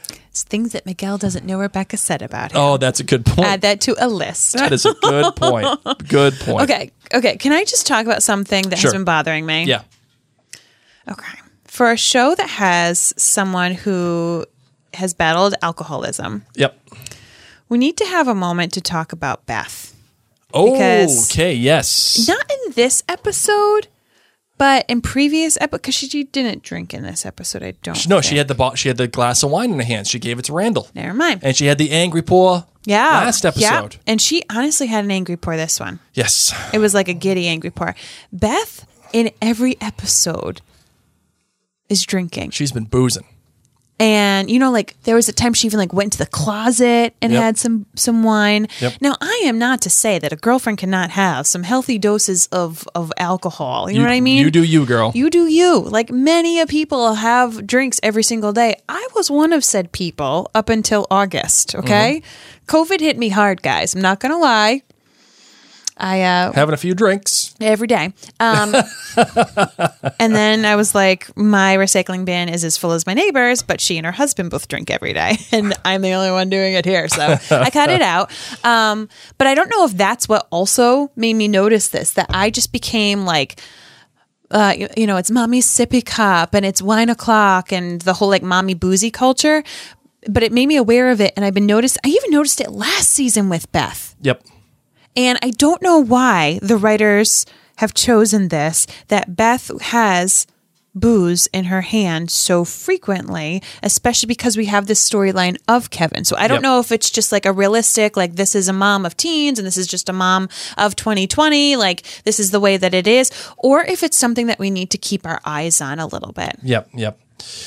Speaker 1: It's things that Miguel doesn't know Rebecca said about him.
Speaker 4: Oh, that's a good point.
Speaker 1: Add that to a list.
Speaker 4: That is a good point. Good point.
Speaker 1: Okay. Okay. Can I just talk about something that
Speaker 4: Sure.
Speaker 1: has been bothering me?
Speaker 4: Yeah.
Speaker 1: Okay. For a show that has someone who has battled alcoholism,
Speaker 4: Yep.
Speaker 1: we need to have a moment to talk about Beth.
Speaker 4: Oh,
Speaker 1: Because-
Speaker 4: okay. Yes.
Speaker 1: Not in this episode, but in previous episodes, because she didn't drink in this episode, I don't
Speaker 4: No, she
Speaker 1: think.
Speaker 4: had the bo- she had the glass of wine in her hand. She gave it to Randall.
Speaker 1: Never mind.
Speaker 4: And she had the angry pour
Speaker 1: Yeah.
Speaker 4: last episode.
Speaker 1: Yeah. And she honestly had an angry pour this one.
Speaker 4: Yes.
Speaker 1: It was like a giddy angry pour. Beth, in every episode, is drinking.
Speaker 4: She's been boozing.
Speaker 1: And, you know, like there was a time she even like went into the closet and
Speaker 4: Yep.
Speaker 1: had some some wine.
Speaker 4: Yep.
Speaker 1: Now, I am not to say that a girlfriend cannot have some healthy doses of, of alcohol. You, know what I mean?
Speaker 4: You do you, girl.
Speaker 1: You do you. Like many a people have drinks every single day. I was one of said people up until August, okay?
Speaker 4: Mm-hmm.
Speaker 1: COVID hit me hard, guys. I'm not going to lie. I uh
Speaker 4: Having a few drinks.
Speaker 1: every day. Um, and then I was like, my recycling bin is as full as my neighbor's, but she and her husband both drink every day. And I'm the only one doing it here. So I cut it out. Um, but I don't know if that's what also made me notice this, that I just became like, uh, you, you know, it's mommy's sippy cup and it's wine o'clock and the whole like mommy boozy culture. But it made me aware of it. And I've been noticed. I even noticed it last season with Beth.
Speaker 4: Yep.
Speaker 1: And I don't know why the writers have chosen this, that Beth has booze in her hand so frequently, especially because we have this storyline of Kevin. So I don't
Speaker 4: Yep.
Speaker 1: know if it's just like a realistic, like this is a mom of teens and this is just a mom of twenty twenty, like this is the way that it is, or if it's something that we need to keep our eyes on a little bit.
Speaker 4: Yep. Yep.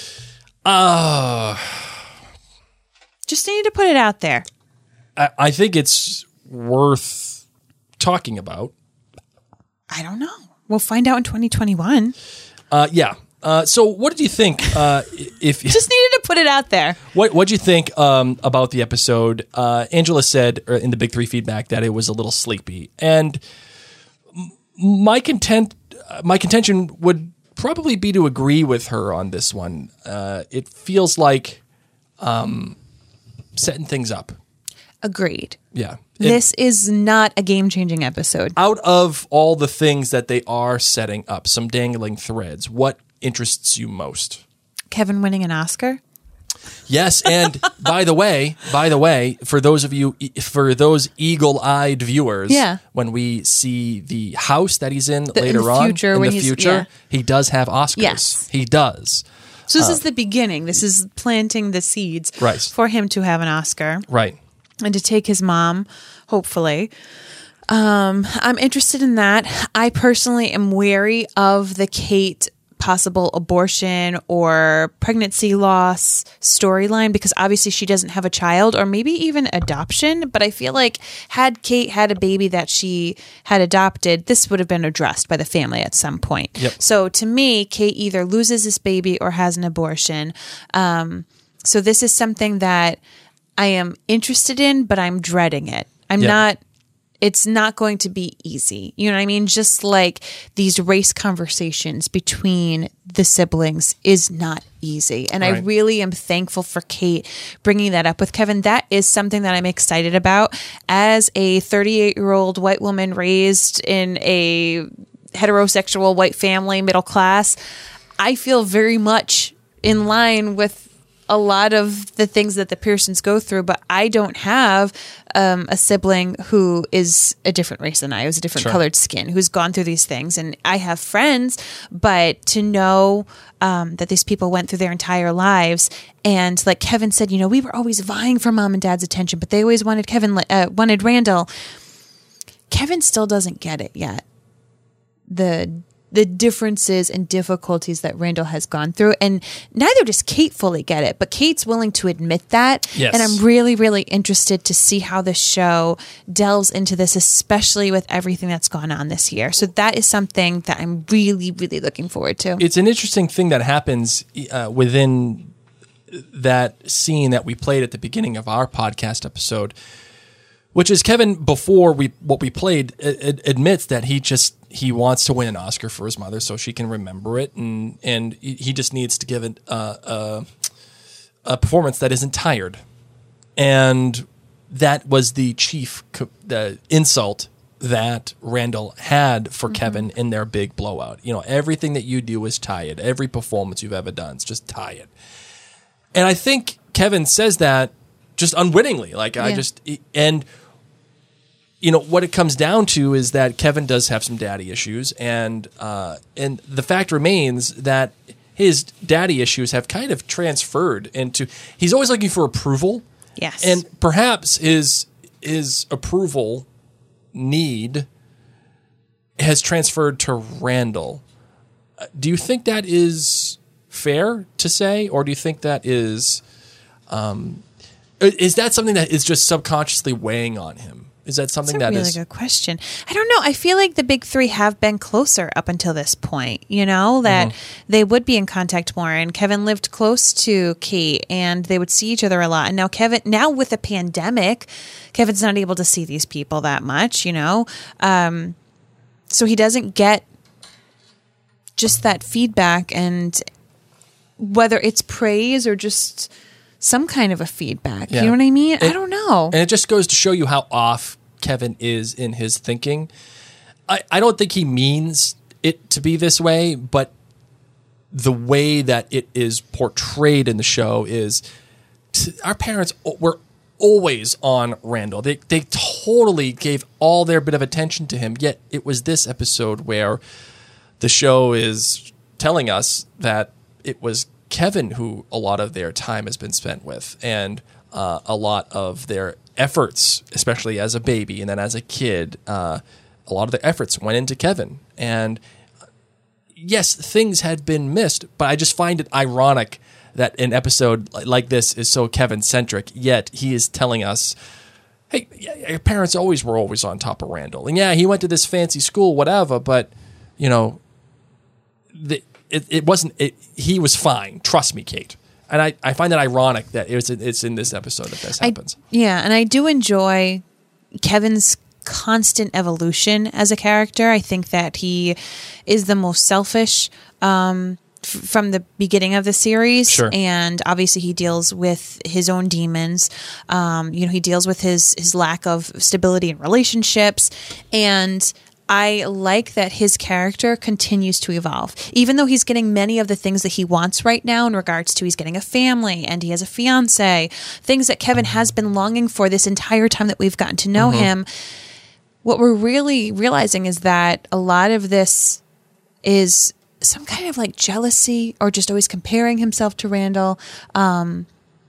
Speaker 4: Uh,
Speaker 1: Just need to put it out there.
Speaker 4: I, I think it's worth talking about.
Speaker 1: I don't know. We'll find out in twenty twenty-one.
Speaker 4: Uh, yeah. Uh, so what did you think? Uh, if
Speaker 1: Just needed to put it out there.
Speaker 4: what what did you think um, about the episode? Uh, Angela said uh, in the Big Three feedback that it was a little sleepy, and m- my content uh, my contention would probably be to agree with her on this one. Uh, it feels like um, setting things up.
Speaker 1: Agreed.
Speaker 4: Yeah.
Speaker 1: This is not a game-changing episode.
Speaker 4: Out of all the things that they are setting up, some dangling threads, what interests you most?
Speaker 1: Kevin winning an Oscar?
Speaker 4: Yes, and by the way, by the way, for those of you, for those eagle-eyed viewers,
Speaker 1: Yeah.
Speaker 4: when we see the house that he's in
Speaker 1: in
Speaker 4: later
Speaker 1: the
Speaker 4: on
Speaker 1: future,
Speaker 4: in
Speaker 1: when
Speaker 4: the
Speaker 1: he's-
Speaker 4: future,
Speaker 1: yeah.
Speaker 4: he does have Oscars.
Speaker 1: Yes.
Speaker 4: He does.
Speaker 1: So this is the beginning. This is planting the seeds
Speaker 4: Right.
Speaker 1: for him to have an Oscar
Speaker 4: Right.
Speaker 1: and to take his mom, hopefully. Um, I'm interested in that. I personally am wary of the Kate possible abortion or pregnancy loss storyline because obviously she doesn't have a child or maybe even adoption. But I feel like had Kate had a baby that she had adopted, this would have been addressed by the family at some point.
Speaker 4: Yep.
Speaker 1: So to me, Kate either loses this baby or has an abortion. Um, so this is something that I am interested in, but I'm dreading it. I'm
Speaker 4: Yep.
Speaker 1: not it's not going to be easy. You know what I mean? Just like these race conversations between the siblings is not easy. And I
Speaker 4: Right.
Speaker 1: really am thankful for Kate bringing that up with Kevin. That is something that I'm excited about. As a thirty-eight-year-old white woman raised in a heterosexual white family, middle class, I feel very much in line with a lot of the things that the Pearsons go through, but I don't have um, a sibling who is a different race than I, who's a different
Speaker 4: Sure.
Speaker 1: colored skin, who's gone through these things. And I have friends, but to know um, that these people went through their entire lives, and like Kevin said, you know, we were always vying for mom and dad's attention, but they always wanted Kevin, uh, wanted Randall. Kevin still doesn't get it yet. The the differences and difficulties that Randall has gone through. And neither does Kate fully get it, but Kate's willing to admit that.
Speaker 4: Yes.
Speaker 1: And I'm really, really interested to see how the show delves into this, especially with everything that's gone on this year. So that is something that I'm really, really looking forward to.
Speaker 4: It's an interesting thing that happens uh, within that scene that we played at the beginning of our podcast episode, which is Kevin, before we what we played, ad- admits that he just he wants to win an Oscar for his mother so she can remember it, and and he just needs to give it uh, uh, a performance that isn't tired. And that was the chief co- the insult that Randall had for mm-hmm. Kevin in their big blowout. You know, everything that you do is tired. Every performance you've ever done is just tired. And I think Kevin says that just unwittingly. Like, yeah. I just, and, you know, what it comes down to is that Kevin does have some daddy issues. And, uh, and the fact remains that his daddy issues have kind of transferred into, he's always looking for approval.
Speaker 1: Yes.
Speaker 4: And perhaps his, his approval need has transferred to Randall. Do you think that is fair to say, or do you think that is um, is that something that is just subconsciously weighing on him? Is that something
Speaker 1: That's a
Speaker 4: that
Speaker 1: really
Speaker 4: is
Speaker 1: good question? I don't know. I feel like the big three have been closer up until this point. You know that mm-hmm. they would be in contact more, and Kevin lived close to Kate, and they would see each other a lot. And now Kevin, now with the pandemic, Kevin's not able to see these people that much. You know, um, so he doesn't get just that feedback, and whether it's praise or just some kind of a feedback. Yeah. You know what I mean? It, I don't know.
Speaker 4: And it just goes to show you how off Kevin is in his thinking. I, I don't think he means it to be this way, but the way that it is portrayed in the show is our parents were always on Randall. They they totally gave all their bit of attention to him, yet it was this episode where the show is telling us that it was Kevin who a lot of their time has been spent with, and uh, a lot of their efforts, especially as a baby and then as a kid, uh, a lot of their efforts went into Kevin. And yes, things had been missed, but I just find it ironic that an episode like this is so Kevin-centric, yet he is telling us, hey, your parents always were always on top of Randall. And yeah, he went to this fancy school, whatever, but, you know, the It, it wasn't. It, he was fine. Trust me, Kate. And I, I find it ironic that it's it's in this episode that this happens.
Speaker 1: I, yeah, and I do enjoy Kevin's constant evolution as a character. I think that he is the most selfish um, f- from the beginning of the series,
Speaker 4: sure.
Speaker 1: And obviously he deals with his own demons. Um, you know, he deals with his his lack of stability in relationships, and I like that his character continues to evolve. Even though he's getting many of the things that he wants right now in regards to he's getting a family and he has a fiance, things that Kevin has been longing for this entire time that we've gotten to know mm-hmm. him, what we're really realizing is that a lot of this is some kind of like jealousy or just always comparing himself to Randall. Um,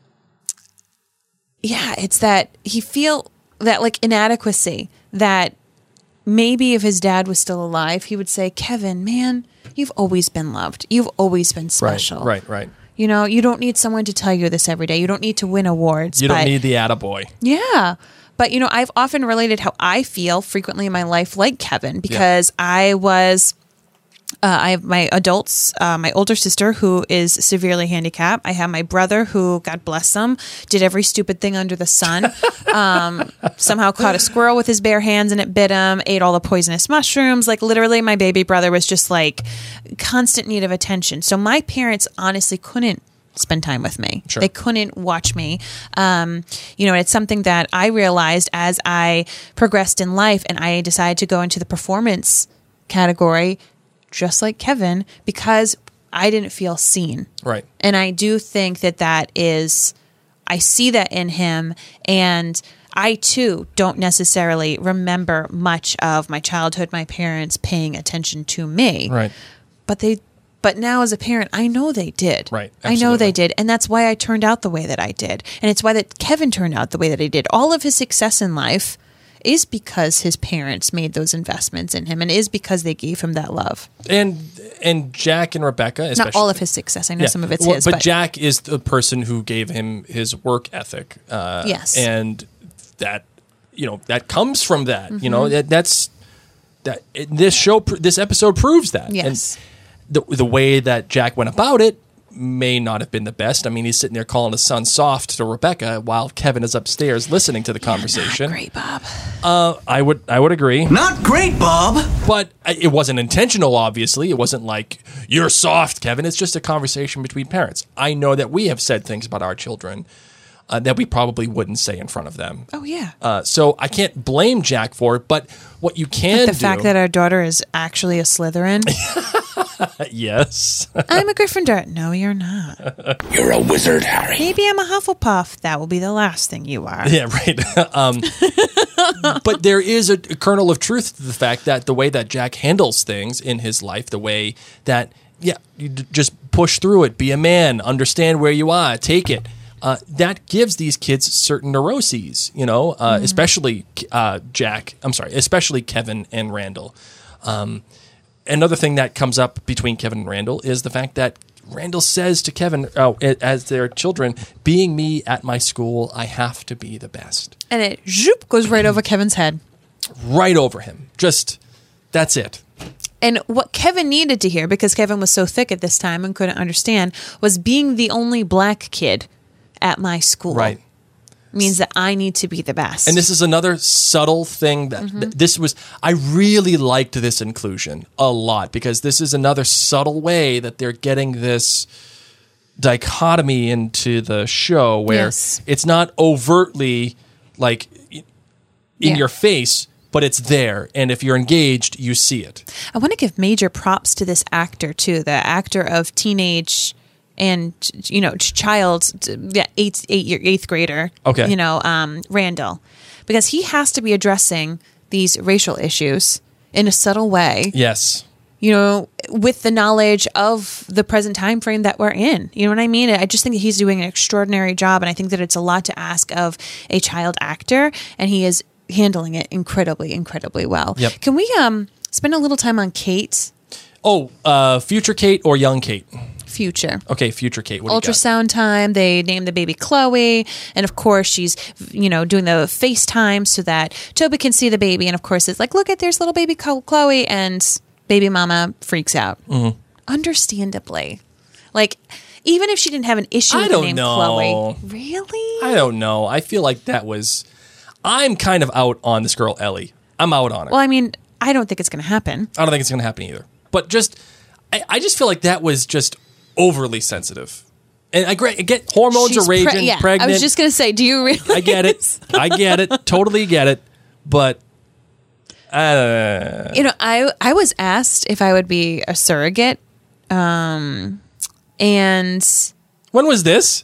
Speaker 1: yeah, it's that he feel that like inadequacy that maybe if his dad was still alive, he would say, Kevin, man, you've always been loved. You've always been special.
Speaker 4: Right, right, right.
Speaker 1: You know, you don't need someone to tell you this every day. You don't need to win awards.
Speaker 4: You
Speaker 1: but,
Speaker 4: don't need the attaboy.
Speaker 1: Yeah. But, you know, I've often related how I feel frequently in my life like Kevin because yeah. I was... Uh, I have my adults, uh, my older sister who is severely handicapped. I have my brother who, God bless him, did every stupid thing under the sun. Um, somehow caught a squirrel with his bare hands and it bit him, ate all the poisonous mushrooms. Like literally my baby brother was just like constant need of attention. So my parents honestly couldn't spend time with me.
Speaker 4: Sure.
Speaker 1: They couldn't watch me. Um, you know, it's something that I realized as I progressed in life and I decided to go into the performance category just like Kevin, because I didn't feel seen.
Speaker 4: Right.
Speaker 1: And I do think that that is, I see that in him. And I too don't necessarily remember much of my childhood, my parents paying attention to me.
Speaker 4: Right.
Speaker 1: But they, but now as a parent, I know they did.
Speaker 4: Right.
Speaker 1: Absolutely. I know they did. And that's why I turned out the way that I did. And it's why that Kevin turned out the way that he did. All of his success in life is because his parents made those investments in him and is because they gave him that love.
Speaker 4: And and Jack and Rebecca, especially.
Speaker 1: Not all of his success. I know
Speaker 4: yeah.
Speaker 1: some of it's
Speaker 4: well,
Speaker 1: his.
Speaker 4: But,
Speaker 1: but
Speaker 4: Jack is the person who gave him his work ethic. Uh,
Speaker 1: yes.
Speaker 4: And that, you know, that comes from that. Mm-hmm. You know, that, that's, that this show, this episode proves that.
Speaker 1: Yes.
Speaker 4: And the, the way that Jack went about it may not have been the best. I mean, he's sitting there calling his son soft to Rebecca while Kevin is upstairs listening to the conversation.
Speaker 1: Not great, Bob.
Speaker 4: Uh, I would I would agree.
Speaker 8: Not great, Bob.
Speaker 4: But it wasn't intentional, obviously. It wasn't like, you're soft, Kevin. It's just a conversation between parents. I know that we have said things about our children uh, that we probably wouldn't say in front of them.
Speaker 1: Oh, yeah.
Speaker 4: Uh, so I can't blame Jack for it, but what you can
Speaker 1: Like the
Speaker 4: do...
Speaker 1: fact that our daughter is actually a Slytherin.
Speaker 4: Yes.
Speaker 1: I'm a Gryffindor. No, you're not.
Speaker 8: You're a wizard, Harry.
Speaker 1: Maybe I'm a Hufflepuff. That will be the last thing you are.
Speaker 4: Yeah, right. um, but there is a, a kernel of truth to the fact that the way that Jack handles things in his life, the way that, yeah, you d- just push through it, be a man, understand where you are, take it. Uh, that gives these kids certain neuroses, you know, uh, mm. especially uh, Jack, I'm sorry, especially Kevin and Randall. Um, another thing that comes up between Kevin and Randall is the fact that Randall says to Kevin, oh, as their children, being me at my school, I have to be the best.
Speaker 1: And it zoop, goes right over Kevin's head.
Speaker 4: Right over him. Just, that's it.
Speaker 1: And what Kevin needed to hear, because Kevin was so thick at this time and couldn't understand, was being the only black kid at my school.
Speaker 4: Right.
Speaker 1: Means that I need to be the best.
Speaker 4: And this is another subtle thing that
Speaker 1: Mm-hmm.
Speaker 4: th- this was, I really liked this inclusion a lot, because this is another subtle way that they're getting this dichotomy into the show where
Speaker 1: Yes.
Speaker 4: it's not overtly like in
Speaker 1: Yeah.
Speaker 4: your face, but it's there. And if you're engaged, you see it.
Speaker 1: I want to give major props to this actor, too. The actor of teenage and, you know, child, yeah, eighth, eight year, eighth grader,
Speaker 4: Okay.
Speaker 1: you know, um, Randall. Because he has to be addressing these racial issues in a subtle way.
Speaker 4: Yes.
Speaker 1: You know, with the knowledge of the present time frame that we're in. You know what I mean? I just think that he's doing an extraordinary job, and I think that it's a lot to ask of a child actor, and he is handling it incredibly, incredibly well.
Speaker 4: Yep.
Speaker 1: Can we um spend a little time on Kate?
Speaker 4: Oh, uh, future Kate or young Kate?
Speaker 1: Future.
Speaker 4: Okay, future Kate. What do you got?
Speaker 1: Ultrasound time. They named the baby Chloe, and of course she's, you know, doing the FaceTime so that Toby can see the baby. And of course it's like, look at there's little baby Chloe, and baby mama freaks out.
Speaker 4: Mm-hmm.
Speaker 1: Understandably, like even if she didn't have an issue
Speaker 4: I
Speaker 1: with the
Speaker 4: don't
Speaker 1: name
Speaker 4: know.
Speaker 1: Chloe, really?
Speaker 4: I don't know. I feel like that was. I'm kind of out on this girl Ellie. I'm out on her.
Speaker 1: Well, I mean, I don't think it's going to happen.
Speaker 4: I don't think it's going to happen either. But just, I, I just feel like that was just overly sensitive. And I, I get hormones
Speaker 1: She's
Speaker 4: are raging,
Speaker 1: pre- yeah,
Speaker 4: pregnant.
Speaker 1: I was just going to say, do you really?
Speaker 4: I get it. I get it. Totally get it. But, uh,
Speaker 1: You know, I I was asked if I would be a surrogate, um, and
Speaker 4: when was this?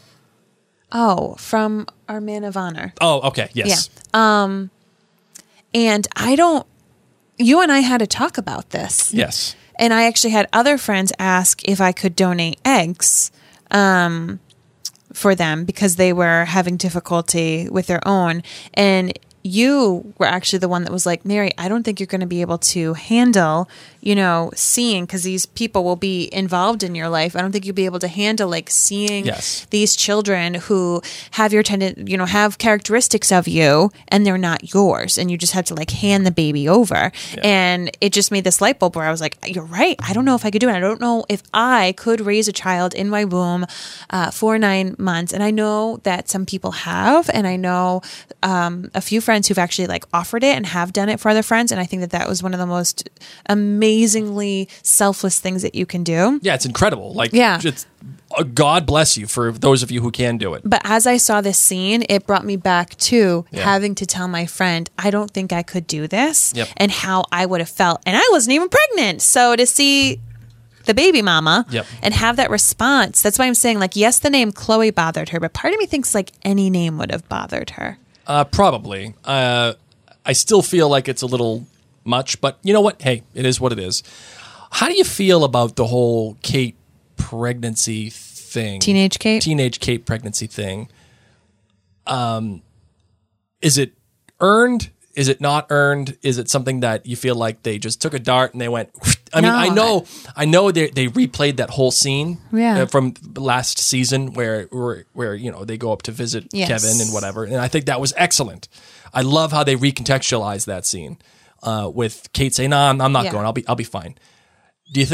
Speaker 1: oh, from our man of honor.
Speaker 4: Oh, okay. Yes.
Speaker 1: Yeah. Um, and I don't. You and I had to talk about this.
Speaker 4: Yes.
Speaker 1: And I actually had other friends ask if I could donate eggs um, for them because they were having difficulty with their own. And you were actually the one that was like, Mary, I don't think you're going to be able to handle, you know, seeing, because these people will be involved in your life. I don't think you'll be able to handle like seeing
Speaker 4: Yes.
Speaker 1: these children who have your tendent, you know, have characteristics of you and they're not yours. And you just have to like hand the baby over.
Speaker 4: Yeah.
Speaker 1: And it just made this light bulb where I was like, you're right. I don't know if I could do it. I don't know if I could raise a child in my womb uh, for nine months. And I know that some people have, and I know um, a few friends who've actually like offered it and have done it for other friends. And I think that that was one of the most amazingly selfless things that you can do.
Speaker 4: Yeah, it's incredible. Like,
Speaker 1: Yeah.
Speaker 4: it's, uh, God bless you for those of you who can do it.
Speaker 1: But as I saw this scene, it brought me back to
Speaker 4: Yeah.
Speaker 1: having to tell my friend, I don't think I could do this,
Speaker 4: Yep.
Speaker 1: and how I would have felt. And I wasn't even pregnant. So to see the baby mama
Speaker 4: Yep.
Speaker 1: and have that response, that's why I'm saying, like, yes, the name Chloe bothered her, but part of me thinks like any name would have bothered her.
Speaker 4: Uh, probably. Uh, I still feel like it's a little much, but you know what? Hey, it is what it is. How do you feel about the whole Kate pregnancy thing?
Speaker 1: Teenage Kate?
Speaker 4: Teenage Kate pregnancy thing. Um, is it earned? Is it not earned? Is it something that you feel like they just took a dart and they went? I mean,
Speaker 1: No.
Speaker 4: I know, I know they they replayed that whole scene
Speaker 1: Yeah.
Speaker 4: uh, from last season where, where where you know they go up to visit
Speaker 1: Yes.
Speaker 4: Kevin and whatever, and I think that was excellent. I love how they recontextualized that scene uh, with Kate saying, "No, I'm, I'm not
Speaker 1: Yeah.
Speaker 4: going. I'll be I'll be fine." Do you think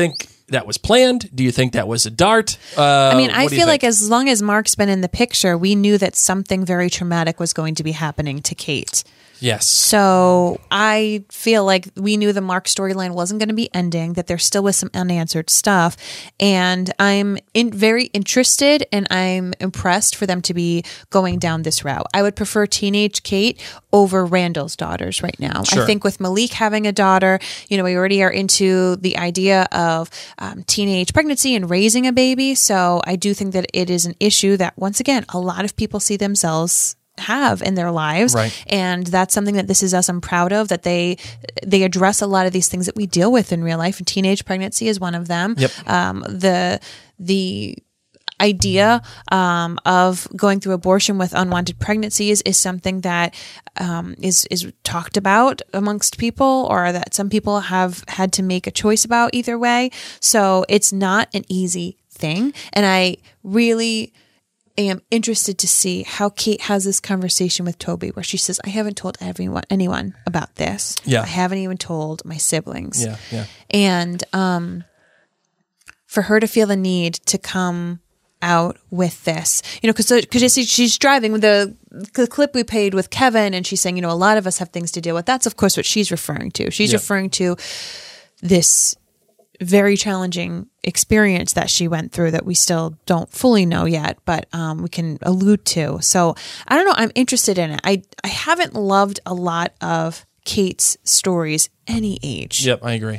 Speaker 4: that was planned? Do you think that was a dart? Uh,
Speaker 1: I mean, I
Speaker 4: what do you
Speaker 1: feel
Speaker 4: think?
Speaker 1: like as long as Mark's been in the picture, we knew that something very traumatic was going to be happening to Kate.
Speaker 4: Yes.
Speaker 1: So I feel like we knew the Mark storyline wasn't going to be ending, that there still was some unanswered stuff. And I'm in, very interested and I'm impressed for them to be going down this route. I would prefer teenage Kate over Randall's daughters right now.
Speaker 4: Sure.
Speaker 1: I think with Malik having a daughter, you know, we already are into the idea of um, teenage pregnancy and raising a baby. So I do think that it is an issue that, once again, a lot of people see themselves have in their lives.
Speaker 4: Right.
Speaker 1: And that's something that This Is Us I'm proud of, that they they address a lot of these things that we deal with in real life, and teenage pregnancy is one of them.
Speaker 4: Yep.
Speaker 1: Um, the the idea um, of going through abortion with unwanted pregnancies is something that um, is is talked about amongst people, or that some people have had to make a choice about either way. So it's not an easy thing. And I really am interested to see how Kate has this conversation with Toby, where she says, I haven't told everyone, anyone about this.
Speaker 4: Yeah.
Speaker 1: I haven't even told my siblings.
Speaker 4: Yeah, yeah.
Speaker 1: And um, for her to feel the need to come out with this, you know, because because she's driving with the, the clip we played with Kevin, and she's saying, you know, a lot of us have things to deal with. That's, of course, what she's referring to. She's
Speaker 4: Yep.
Speaker 1: referring to this very challenging experience that she went through that we still don't fully know yet, but um, we can allude to. So I don't know. I'm interested in it. I, I haven't loved a lot of Kate's stories any age.
Speaker 4: Yep, I agree.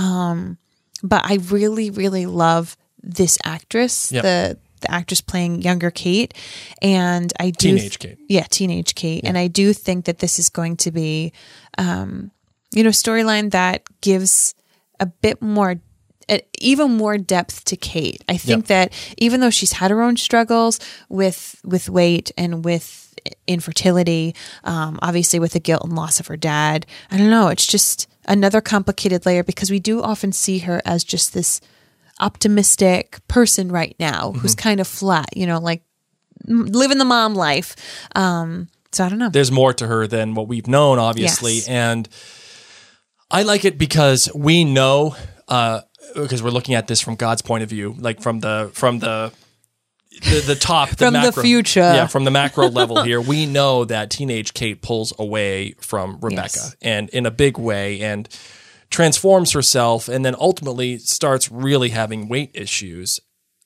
Speaker 1: But I really, really love this actress,
Speaker 4: Yep.
Speaker 1: the the actress playing younger Kate. And I do
Speaker 4: Teenage Kate.
Speaker 1: Yeah, teenage Kate. And I do think that this is going to be, um, you know, a storyline that gives a bit more, uh, even more depth to Kate. I think
Speaker 4: Yep.
Speaker 1: that even though she's had her own struggles with with weight and with infertility, um, obviously with the guilt and loss of her dad, I don't know, it's just another complicated layer, because we do often see her as just this optimistic person right now
Speaker 4: Mm-hmm.
Speaker 1: who's kind of flat, you know, like m- living the mom life. Um, so I don't know.
Speaker 4: There's more to her than what we've known, obviously.
Speaker 1: Yes.
Speaker 4: And I like it because we know, uh, because we're looking at this from God's point of view, like from the from the the, the top, the
Speaker 1: From the
Speaker 4: macro,
Speaker 1: future.
Speaker 4: yeah, from the macro level here. We know that teenage Kate pulls away from Rebecca,
Speaker 1: Yes.
Speaker 4: and in a big way, and transforms herself, and then ultimately starts really having weight issues.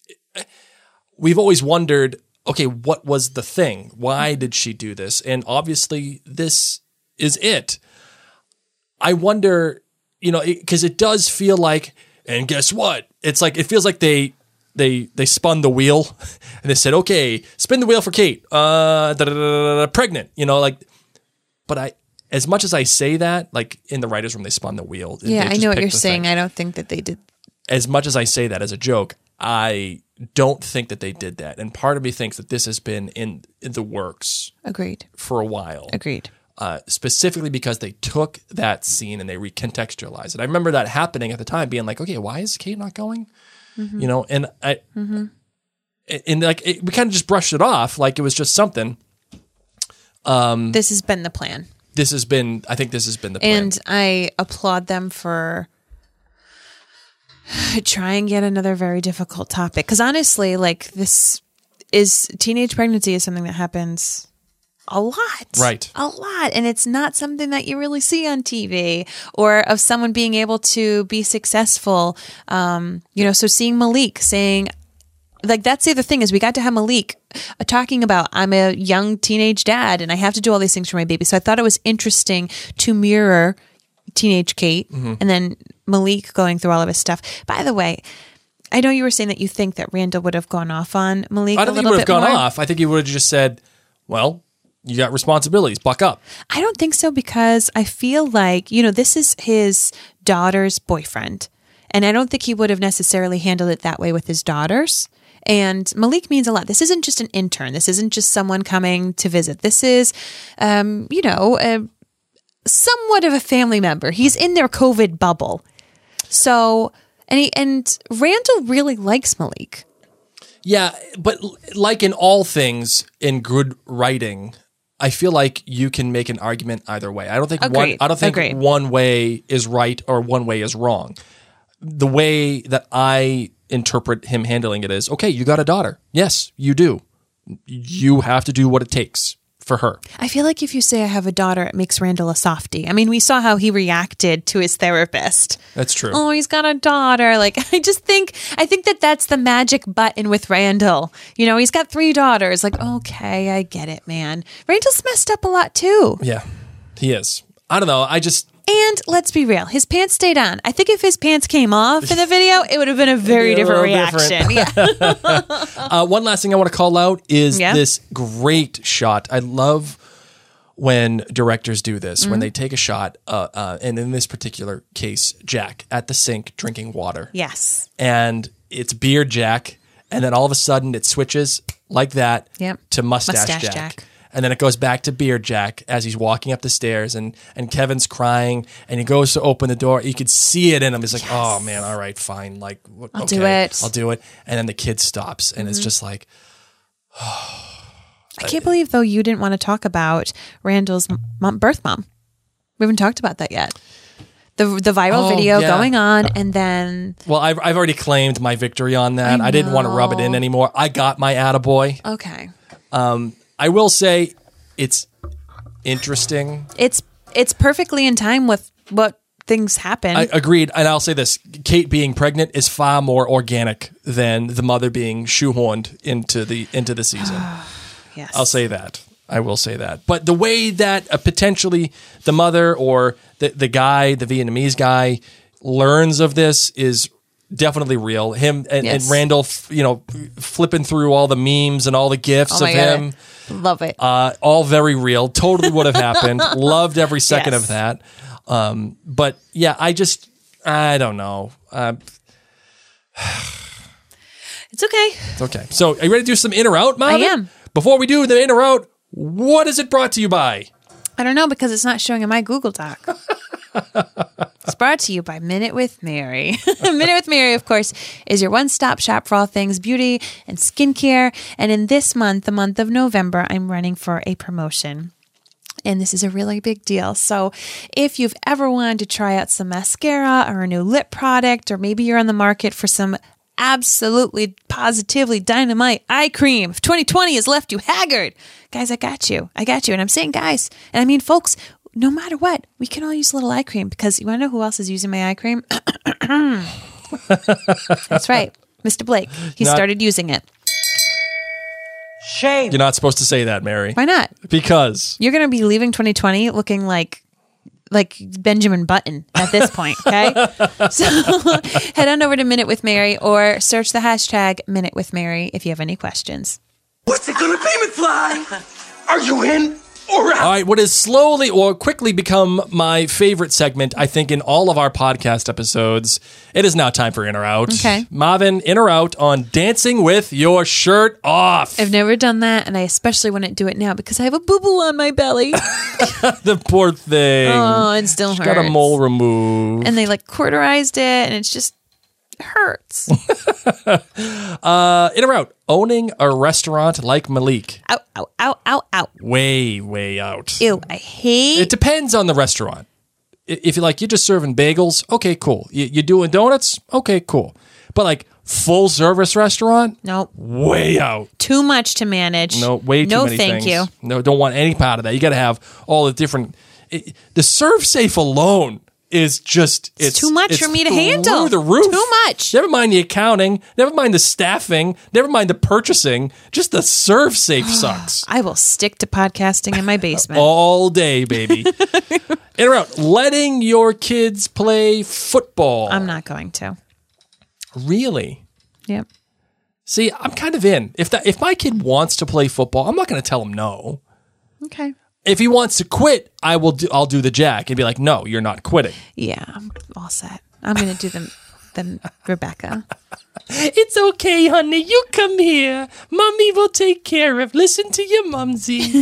Speaker 4: We've always wondered, okay, what was the thing? Why did she do this? And obviously, this is it. I wonder, you know, because it, it does feel like, and guess what? It's like, it feels like they they they spun the wheel and they said, okay, spin the wheel for Kate, uh, da, da, da, da, da, pregnant, you know, like, but I, as much as I say that, like in the writer's room, they spun the wheel.
Speaker 1: yeah,
Speaker 4: They
Speaker 1: I
Speaker 4: just
Speaker 1: know what
Speaker 4: picked
Speaker 1: you're
Speaker 4: the
Speaker 1: saying.
Speaker 4: thing.
Speaker 1: I don't think that they did.
Speaker 4: As much as I say that as a joke, I don't think that they did that. And part of me thinks that this has been in, in the works
Speaker 1: Agreed.
Speaker 4: for a while.
Speaker 1: Agreed.
Speaker 4: Uh, specifically because they took that scene and they recontextualized it. I remember that happening at the time, being like, okay, why is Kate not going?
Speaker 1: Mm-hmm.
Speaker 4: You know, and I, mm-hmm. and like, it, we kind of just brushed it off like it was just something. Um,
Speaker 1: This has been the plan.
Speaker 4: This has been, I think this has been the plan.
Speaker 1: And I applaud them for trying yet another very difficult topic. Because honestly, like, this is, teenage pregnancy is something that happens a lot.
Speaker 4: Right.
Speaker 1: A lot. And it's not something that you really see on T V, or of someone being able to be successful. Um, you know, so seeing Malik saying, like, that's the other thing, is we got to have Malik uh, talking about, I'm a young teenage dad and I have to do all these things for my baby. So I thought it was interesting to mirror teenage Kate
Speaker 4: Mm-hmm.
Speaker 1: and then Malik going through all of his stuff. By the way, I know you were saying that you think that Randall would have gone off on Malik
Speaker 4: I
Speaker 1: a
Speaker 4: don't think he
Speaker 1: little
Speaker 4: would have
Speaker 1: bit
Speaker 4: gone
Speaker 1: more.
Speaker 4: off. I think he would have just said, well, you got responsibilities, buck up.
Speaker 1: I don't think so, because I feel like, you know, this is his daughter's boyfriend. And I don't think he would have necessarily handled it that way with his daughters. And Malik means a lot. This isn't just an intern. This isn't just someone coming to visit. This is, um, you know, a, somewhat of a family member. He's in their COVID bubble. So, and he, and Randall really likes Malik.
Speaker 4: Yeah, but l- like in all things in good writing, I feel like you can make an argument either way. I don't think one
Speaker 1: Agreed.
Speaker 4: I don't think
Speaker 1: Agreed.
Speaker 4: one way is right or one way is wrong. the way that I interpret him handling it is, okay, you got a daughter. Yes, you do. You have to do what it takes for her.
Speaker 1: I feel like if you say I have a daughter, it makes Randall a softie. I mean, we saw how he reacted to his therapist.
Speaker 4: That's true.
Speaker 1: Oh, he's got a daughter. Like, I just think, I think that that's the magic button with Randall. You know, he's got three daughters. Like, okay, I get it, man. Randall's messed up a lot too.
Speaker 4: Yeah, he is. I don't know. I just...
Speaker 1: And let's be real, his pants stayed on. I think if his pants came off in the video, it would have been a very different reaction.
Speaker 4: Different. Yeah. uh, one last thing I want to call out is
Speaker 1: yeah.
Speaker 4: this great shot. I love when directors do this, mm-hmm. when they take a shot, uh, uh, and in this particular case, Jack at the sink drinking water.
Speaker 1: Yes.
Speaker 4: And it's Beard Jack, and then all of a sudden it switches like that
Speaker 1: yep.
Speaker 4: to Mustache,
Speaker 1: Mustache
Speaker 4: Jack.
Speaker 1: Jack.
Speaker 4: And then it goes back to Beard Jack as he's walking up the stairs, and, and Kevin's crying, and he goes to open the door. You could see it in him. He's like, yes. oh, man, all right, fine. Like,
Speaker 1: I'll
Speaker 4: okay,
Speaker 1: do it.
Speaker 4: I'll do it. And then the kid stops, and mm-hmm. it's just like...
Speaker 1: Oh. I can't believe, though, you didn't want to talk about Randall's mom, birth mom. We haven't talked about that yet. The the viral
Speaker 4: oh,
Speaker 1: video
Speaker 4: yeah.
Speaker 1: going on, and then...
Speaker 4: Well, I've, I've already claimed my victory on that. I, I didn't want to rub it in anymore. I got my attaboy.
Speaker 1: Okay.
Speaker 4: Um, I will say... It's interesting.
Speaker 1: It's it's perfectly in time with what things happen.
Speaker 4: I agreed. And I'll say this. Kate being pregnant is far more organic than the mother being shoehorned into the into the season.
Speaker 1: Yes.
Speaker 4: I'll say that. I will say that. But the way that uh, potentially the mother or the, the guy, the Vietnamese guy, learns of this is definitely real. Him and,
Speaker 1: yes.
Speaker 4: and Randall, you know, flipping through all the memes and all the gifs
Speaker 1: oh
Speaker 4: of
Speaker 1: God.
Speaker 4: him.
Speaker 1: Love it.
Speaker 4: Uh, all very real. Totally would have happened. Loved every second
Speaker 1: yes.
Speaker 4: of that. Um, but yeah, I just, I don't know. Uh,
Speaker 1: it's okay.
Speaker 4: It's okay. So are you ready to do some in or out, Marvin?
Speaker 1: I am.
Speaker 4: Before we do the in or out, what is it brought to you by?
Speaker 1: I don't know because it's not showing in my Google Doc. It's brought to you by Minute with Mary. Minute with Mary, of course, is your one-stop shop for all things beauty and skincare. And in this month, the month of November, I'm running for a promotion. And this is a really big deal. So if you've ever wanted to try out some mascara or a new lip product, or maybe you're on the market for some absolutely, positively dynamite eye cream, if twenty twenty has left you haggard, guys, I got you. I got you. And I'm saying guys, and I mean folks, no matter what, we can all use a little eye cream because you want to know who else is using my eye cream? That's right. Mister Blake. He
Speaker 4: Not-
Speaker 1: started using it.
Speaker 6: Shame.
Speaker 4: You're not supposed to say that, Mary.
Speaker 1: Why not?
Speaker 4: Because
Speaker 1: You're going to be leaving twenty twenty looking like like Benjamin Button at this point, okay? So head on over to Minute with Mary or search the hashtag Minute with Mary if you have any questions.
Speaker 8: What's it gonna be, McFly? Are you in or out?
Speaker 4: all right, what has slowly or quickly become my favorite segment, I think, in all of our podcast episodes, it is now time for In or Out.
Speaker 1: Okay.
Speaker 4: Marvin, In or Out on dancing with your shirt off.
Speaker 1: I've never done that, and I especially wouldn't do it now because I have a boo-boo on my belly.
Speaker 4: The poor thing.
Speaker 1: Oh, it still
Speaker 4: She
Speaker 1: hurts.
Speaker 4: got a mole removed.
Speaker 1: And they like cauterized it, and it's just hurts.
Speaker 4: uh, In or Out, owning a restaurant like Malik.
Speaker 1: Ow, ow, ow, ow, ow.
Speaker 4: Way, way out.
Speaker 1: Ew, I hate
Speaker 4: It depends on the restaurant. I- If you're like, you're just serving bagels, okay, cool. You- You're doing donuts, okay, cool. But like full service restaurant,
Speaker 1: Nope.
Speaker 4: way out.
Speaker 1: Too much to manage.
Speaker 4: No, way too
Speaker 1: no,
Speaker 4: many
Speaker 1: thank
Speaker 4: things.
Speaker 1: you.
Speaker 4: No, don't want any part of that. You got to have all the different. It, the serve safe alone is just it's,
Speaker 1: too much
Speaker 4: it's
Speaker 1: for me to
Speaker 4: through
Speaker 1: handle.
Speaker 4: the roof.
Speaker 1: Too much.
Speaker 4: Never mind the accounting. Never mind the staffing. Never mind the purchasing. Just the serve safe sucks.
Speaker 1: I will stick to podcasting in my basement.
Speaker 4: All day, baby. In or out, letting your kids play football.
Speaker 1: I'm not going to.
Speaker 4: Really?
Speaker 1: Yep.
Speaker 4: See, I'm kind of in. If that if my kid wants to play football, I'm not going to tell him no.
Speaker 1: Okay.
Speaker 4: If he wants to quit, I will do, I'll do the jack and be like, no, you're not quitting.
Speaker 1: Yeah, I'm all set. I'm going to do them, them Rebecca.
Speaker 4: It's okay, honey. You come here. Mommy will take care of. Listen to your mumsy.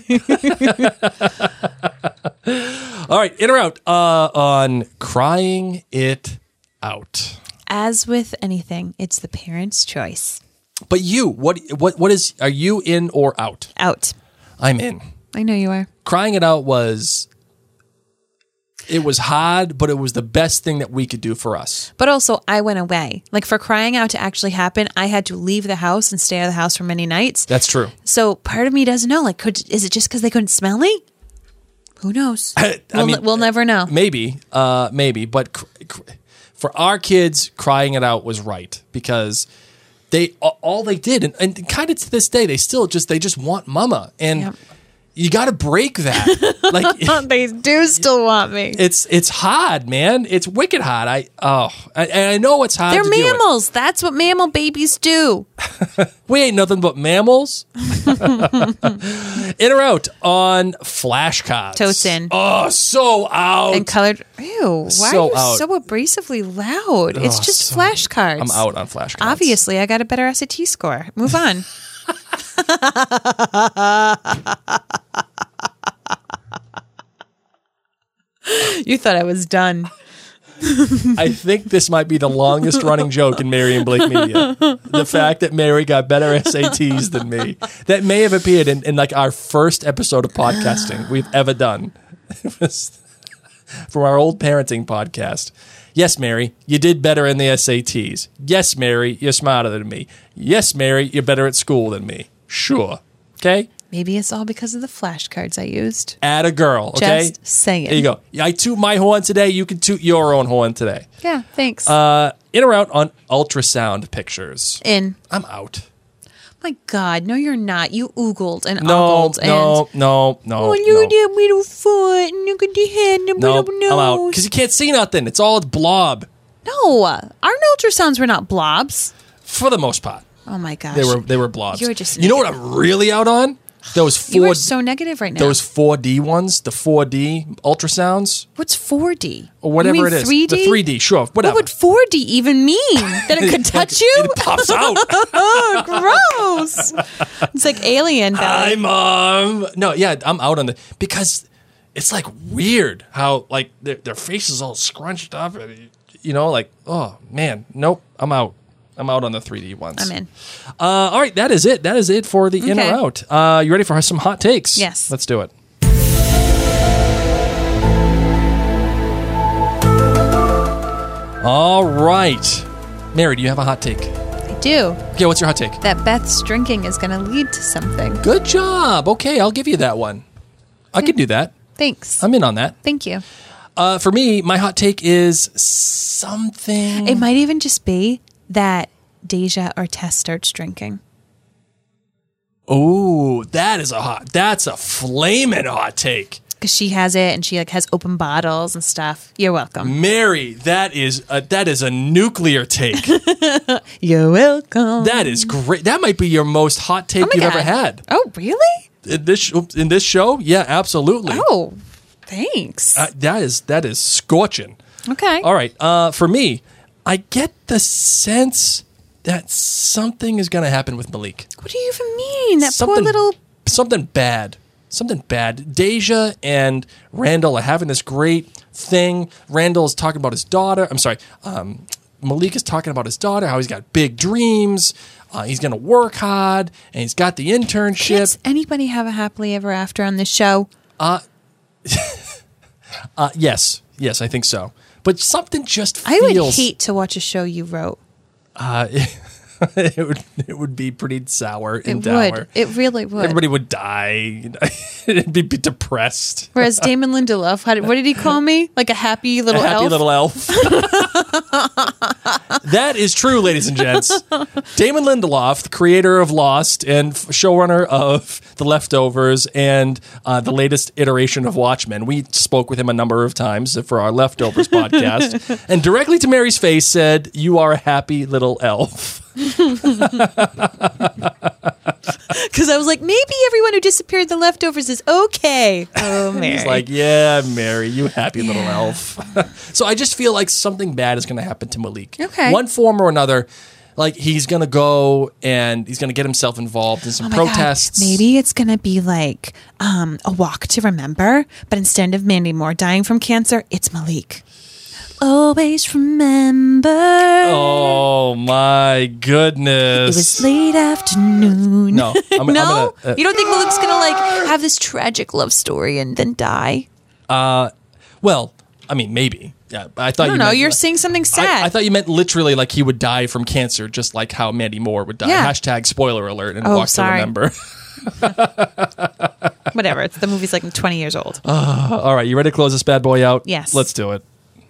Speaker 4: All right, in or out uh, on crying it out.
Speaker 1: As with anything, it's the parent's choice.
Speaker 4: But you, what what what is? Are you in or out?
Speaker 1: Out.
Speaker 4: I'm in.
Speaker 1: I know you are.
Speaker 4: Crying it out was It was hard, but it was the best thing that we could do for us.
Speaker 1: But also, I went away. Like, for crying out to actually happen, I had to leave the house and stay out of the house for many nights.
Speaker 4: That's true.
Speaker 1: So part of me doesn't know. Like, could is it just because they couldn't smell me? Who knows?
Speaker 4: I
Speaker 1: we'll,
Speaker 4: mean,
Speaker 1: we'll never know.
Speaker 4: Maybe, uh, maybe. But cr- cr- for our kids, crying it out was right because they all they did, and, and kind of to this day, they still just they just want mama, and
Speaker 1: Yep.
Speaker 4: you got to break that. Like
Speaker 1: They do still want me.
Speaker 4: it's it's hard, man. It's wicked hard. I oh, I, and I know it's hard.
Speaker 1: They're
Speaker 4: to do it.
Speaker 1: mammals. That's what mammal babies do.
Speaker 4: We ain't nothing but mammals. In or out on flashcards.
Speaker 1: Totes in.
Speaker 4: Oh, so out.
Speaker 1: And colored. Ew. Why
Speaker 4: So
Speaker 1: are you
Speaker 4: out.
Speaker 1: so abrasively loud? It's
Speaker 4: Oh,
Speaker 1: just
Speaker 4: so-
Speaker 1: flashcards.
Speaker 4: I'm out on flashcards.
Speaker 1: Obviously, I got a better S A T score. Move on. You thought I was done.
Speaker 4: I think this might be the longest running joke in Mary and Blake Media. The fact that Mary got better S A Ts than me. That may have appeared in, in like our first episode of podcasting we've ever done. It was from our old parenting podcast. Yes, Mary, you did better in the S A Ts. Yes, Mary, you're smarter than me. Yes, Mary, you're better at school than me. Sure. Okay?
Speaker 1: Maybe it's all because of the flashcards I used.
Speaker 4: Add a girl, okay?
Speaker 1: Just saying.
Speaker 4: There you go. I toot my horn today. You can toot your own horn today.
Speaker 1: Yeah, thanks.
Speaker 4: Uh, in or out on ultrasound pictures?
Speaker 1: In.
Speaker 4: I'm out.
Speaker 1: My God, no, you're not. You oogled and
Speaker 4: No,
Speaker 1: ogled
Speaker 4: no,
Speaker 1: and.
Speaker 4: no, no,
Speaker 1: Oh, look at
Speaker 4: no.
Speaker 1: that little foot and look at the head and the
Speaker 4: No,
Speaker 1: little nose.
Speaker 4: I'm out. Because you can't see nothing. It's all blob
Speaker 1: No, our ultrasounds were not blobs.
Speaker 4: for the most part.
Speaker 1: Oh my gosh.
Speaker 4: They were they were blobs.
Speaker 1: You're just
Speaker 4: You know what I'm really out on? Those
Speaker 1: You
Speaker 4: four
Speaker 1: are so negative right now.
Speaker 4: those four D ones, the four D ultrasounds
Speaker 1: What's four D?
Speaker 4: or whatever
Speaker 1: you mean
Speaker 4: it is.
Speaker 1: three D?
Speaker 4: The three D, sure, whatever.
Speaker 1: What would four D even mean? That it could touch you?
Speaker 4: It pops out.
Speaker 1: Oh, gross. It's like alien
Speaker 4: Hi,
Speaker 1: belly.
Speaker 4: mom. No, yeah, I'm out on the because it's like weird how like their, their face is all scrunched up, and you know, like oh man, nope, I'm out. I'm out on the three D ones.
Speaker 1: I'm in.
Speaker 4: Uh, all right, that is it. That is it for the in or
Speaker 1: Okay.
Speaker 4: out. Uh, you ready for some hot takes?
Speaker 1: Yes.
Speaker 4: Let's do it. All right, Mary, do you have a hot take?
Speaker 1: I do.
Speaker 4: Okay, what's your hot take?
Speaker 1: That Beth's drinking is going to lead to something.
Speaker 4: Good job. Okay, I'll give you that one. I can do that.
Speaker 1: Thanks.
Speaker 4: I'm in on that.
Speaker 1: Thank you.
Speaker 4: Uh, for me, my hot take is something.
Speaker 1: It might even just be that Deja or Tess starts drinking.
Speaker 4: Oh, that is a hot. That's a flaming hot take,
Speaker 1: Because she has it and she like has open bottles and stuff. You're welcome.
Speaker 4: Mary. That is a, that is a nuclear take.
Speaker 1: You're welcome.
Speaker 4: That is great. That might be your most hot take
Speaker 1: Oh my
Speaker 4: you've
Speaker 1: God.
Speaker 4: ever had
Speaker 1: Oh, really?
Speaker 4: in this sh- in this show. Yeah, absolutely.
Speaker 1: Oh, thanks.
Speaker 4: Uh, that is that is scorching.
Speaker 1: okay.
Speaker 4: All right. Uh, for me, I get the sense that something is going to happen with Malik.
Speaker 1: What do you even mean? That
Speaker 4: something,
Speaker 1: poor little.
Speaker 4: something bad. Something bad. Deja and Randall are having this great thing. Randall is talking about his daughter. I'm sorry. Um, Malik is talking about his daughter, how he's got big dreams. Uh, he's going to work hard, and he's got the internship.
Speaker 1: Can't anybody have a happily ever after on this show?
Speaker 4: Uh, yes. Yes, I think so. But something just
Speaker 1: I
Speaker 4: feels...
Speaker 1: would hate to watch a show you wrote.
Speaker 4: Uh, it would it would be pretty sour and
Speaker 1: It
Speaker 4: dour.
Speaker 1: would. It really would.
Speaker 4: Everybody would die. It'd be, be depressed.
Speaker 1: Whereas Damon Lindelof, how did, what did he call me? Like a happy little
Speaker 4: A happy
Speaker 1: elf?
Speaker 4: little elf. That is true, ladies and gents. Damon Lindelof, the creator of Lost and f- showrunner of The Leftovers and uh, the latest iteration of Watchmen. We spoke with him a number of times for our Leftovers podcast, and directly to Mary's face said, "You are a happy little elf."
Speaker 1: Because I was like, maybe everyone who disappeared in the leftovers is okay. Oh, Mary.
Speaker 4: He's like, "Yeah, Mary, you happy little elf." So I just feel like something bad is going to happen to Malik.
Speaker 1: Okay.
Speaker 4: One form or another. Like he's going to go and he's going to get himself involved in some
Speaker 1: Oh my God.
Speaker 4: protests.
Speaker 1: Maybe it's going to be like um, a walk to remember, but instead of Mandy Moore dying from cancer, it's Malik. Always remember.
Speaker 4: Oh my goodness.
Speaker 1: It was late afternoon.
Speaker 4: No, I'm,
Speaker 1: no?
Speaker 4: I'm gonna. Uh,
Speaker 1: You don't think Malik's going to like have this tragic love story and then die?
Speaker 4: well, I mean, maybe. Yeah, I thought
Speaker 1: I don't
Speaker 4: you
Speaker 1: know.
Speaker 4: meant,
Speaker 1: You're seeing something sad.
Speaker 4: I, I thought you meant literally like he would die from cancer, just like how Mandy Moore would die.
Speaker 1: Yeah.
Speaker 4: Hashtag spoiler alert and
Speaker 1: Oh,
Speaker 4: walk
Speaker 1: sorry.
Speaker 4: to remember.
Speaker 1: Whatever. It's the movie's like twenty years old.
Speaker 4: Uh, all right, you ready to close this bad boy out?
Speaker 1: Yes.
Speaker 4: Let's do it.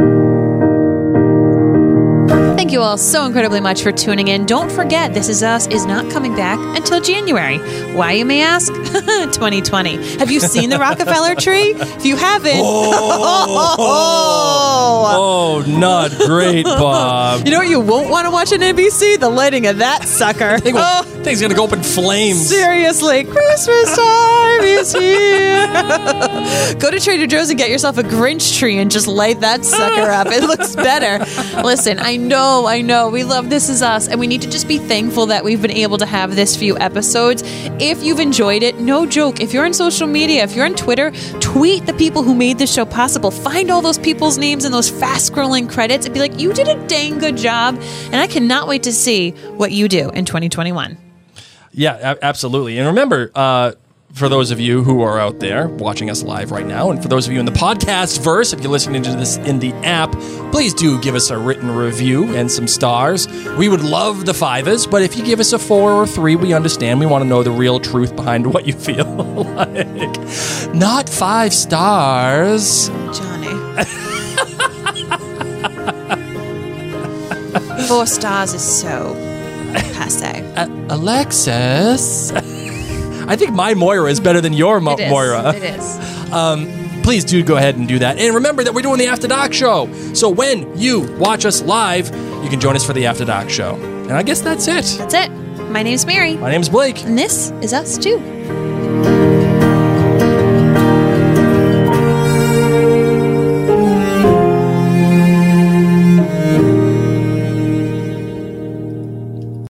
Speaker 1: Thank you all so incredibly much for tuning in. Don't forget, This Is Us is not coming back until January. Why, you may ask? twenty twenty. Have you seen the Rockefeller tree? If you haven't,
Speaker 4: Oh, oh not great, Bob.
Speaker 1: you know what you won't want to watch on N B C? The lighting of that sucker.
Speaker 4: Thing will-
Speaker 1: Oh,
Speaker 4: thing's gonna go up in flames.
Speaker 1: seriously, Christmas time is here. Go to Trader Joe's and get yourself a Grinch tree and just light that sucker up. It looks better. Listen, I know, I know, we love This Is Us, and we need to just be thankful that we've been able to have this few episodes. If you've enjoyed it, no joke, if you're on social media, if you're on Twitter, tweet the people who made this show possible. Find all those people's names in those fast-scrolling credits and be like, you did a dang good job, and I cannot wait to see what you do in twenty twenty-one.
Speaker 4: Yeah, a- absolutely. And remember, uh, for those of you who are out there watching us live right now, and for those of you in the podcast verse, if you're listening to this in the app, please do give us a written review and some stars. We would love the fivers, but if you give us a four or three, we understand. We want to know the real truth behind what you feel like. Not five stars.
Speaker 1: Johnny. Four stars is so passe.
Speaker 4: Uh, Alexis. I think my Moira is better than your Mo-
Speaker 1: It is.
Speaker 4: Moira.
Speaker 1: It is.
Speaker 4: Please do go ahead and do that. And remember that we're doing the After Dark show. So when you watch us live, you can join us for the After Dark show. And I guess that's it.
Speaker 1: That's it. My name's Mary,
Speaker 4: My name's Blake.
Speaker 1: and this is Us Too.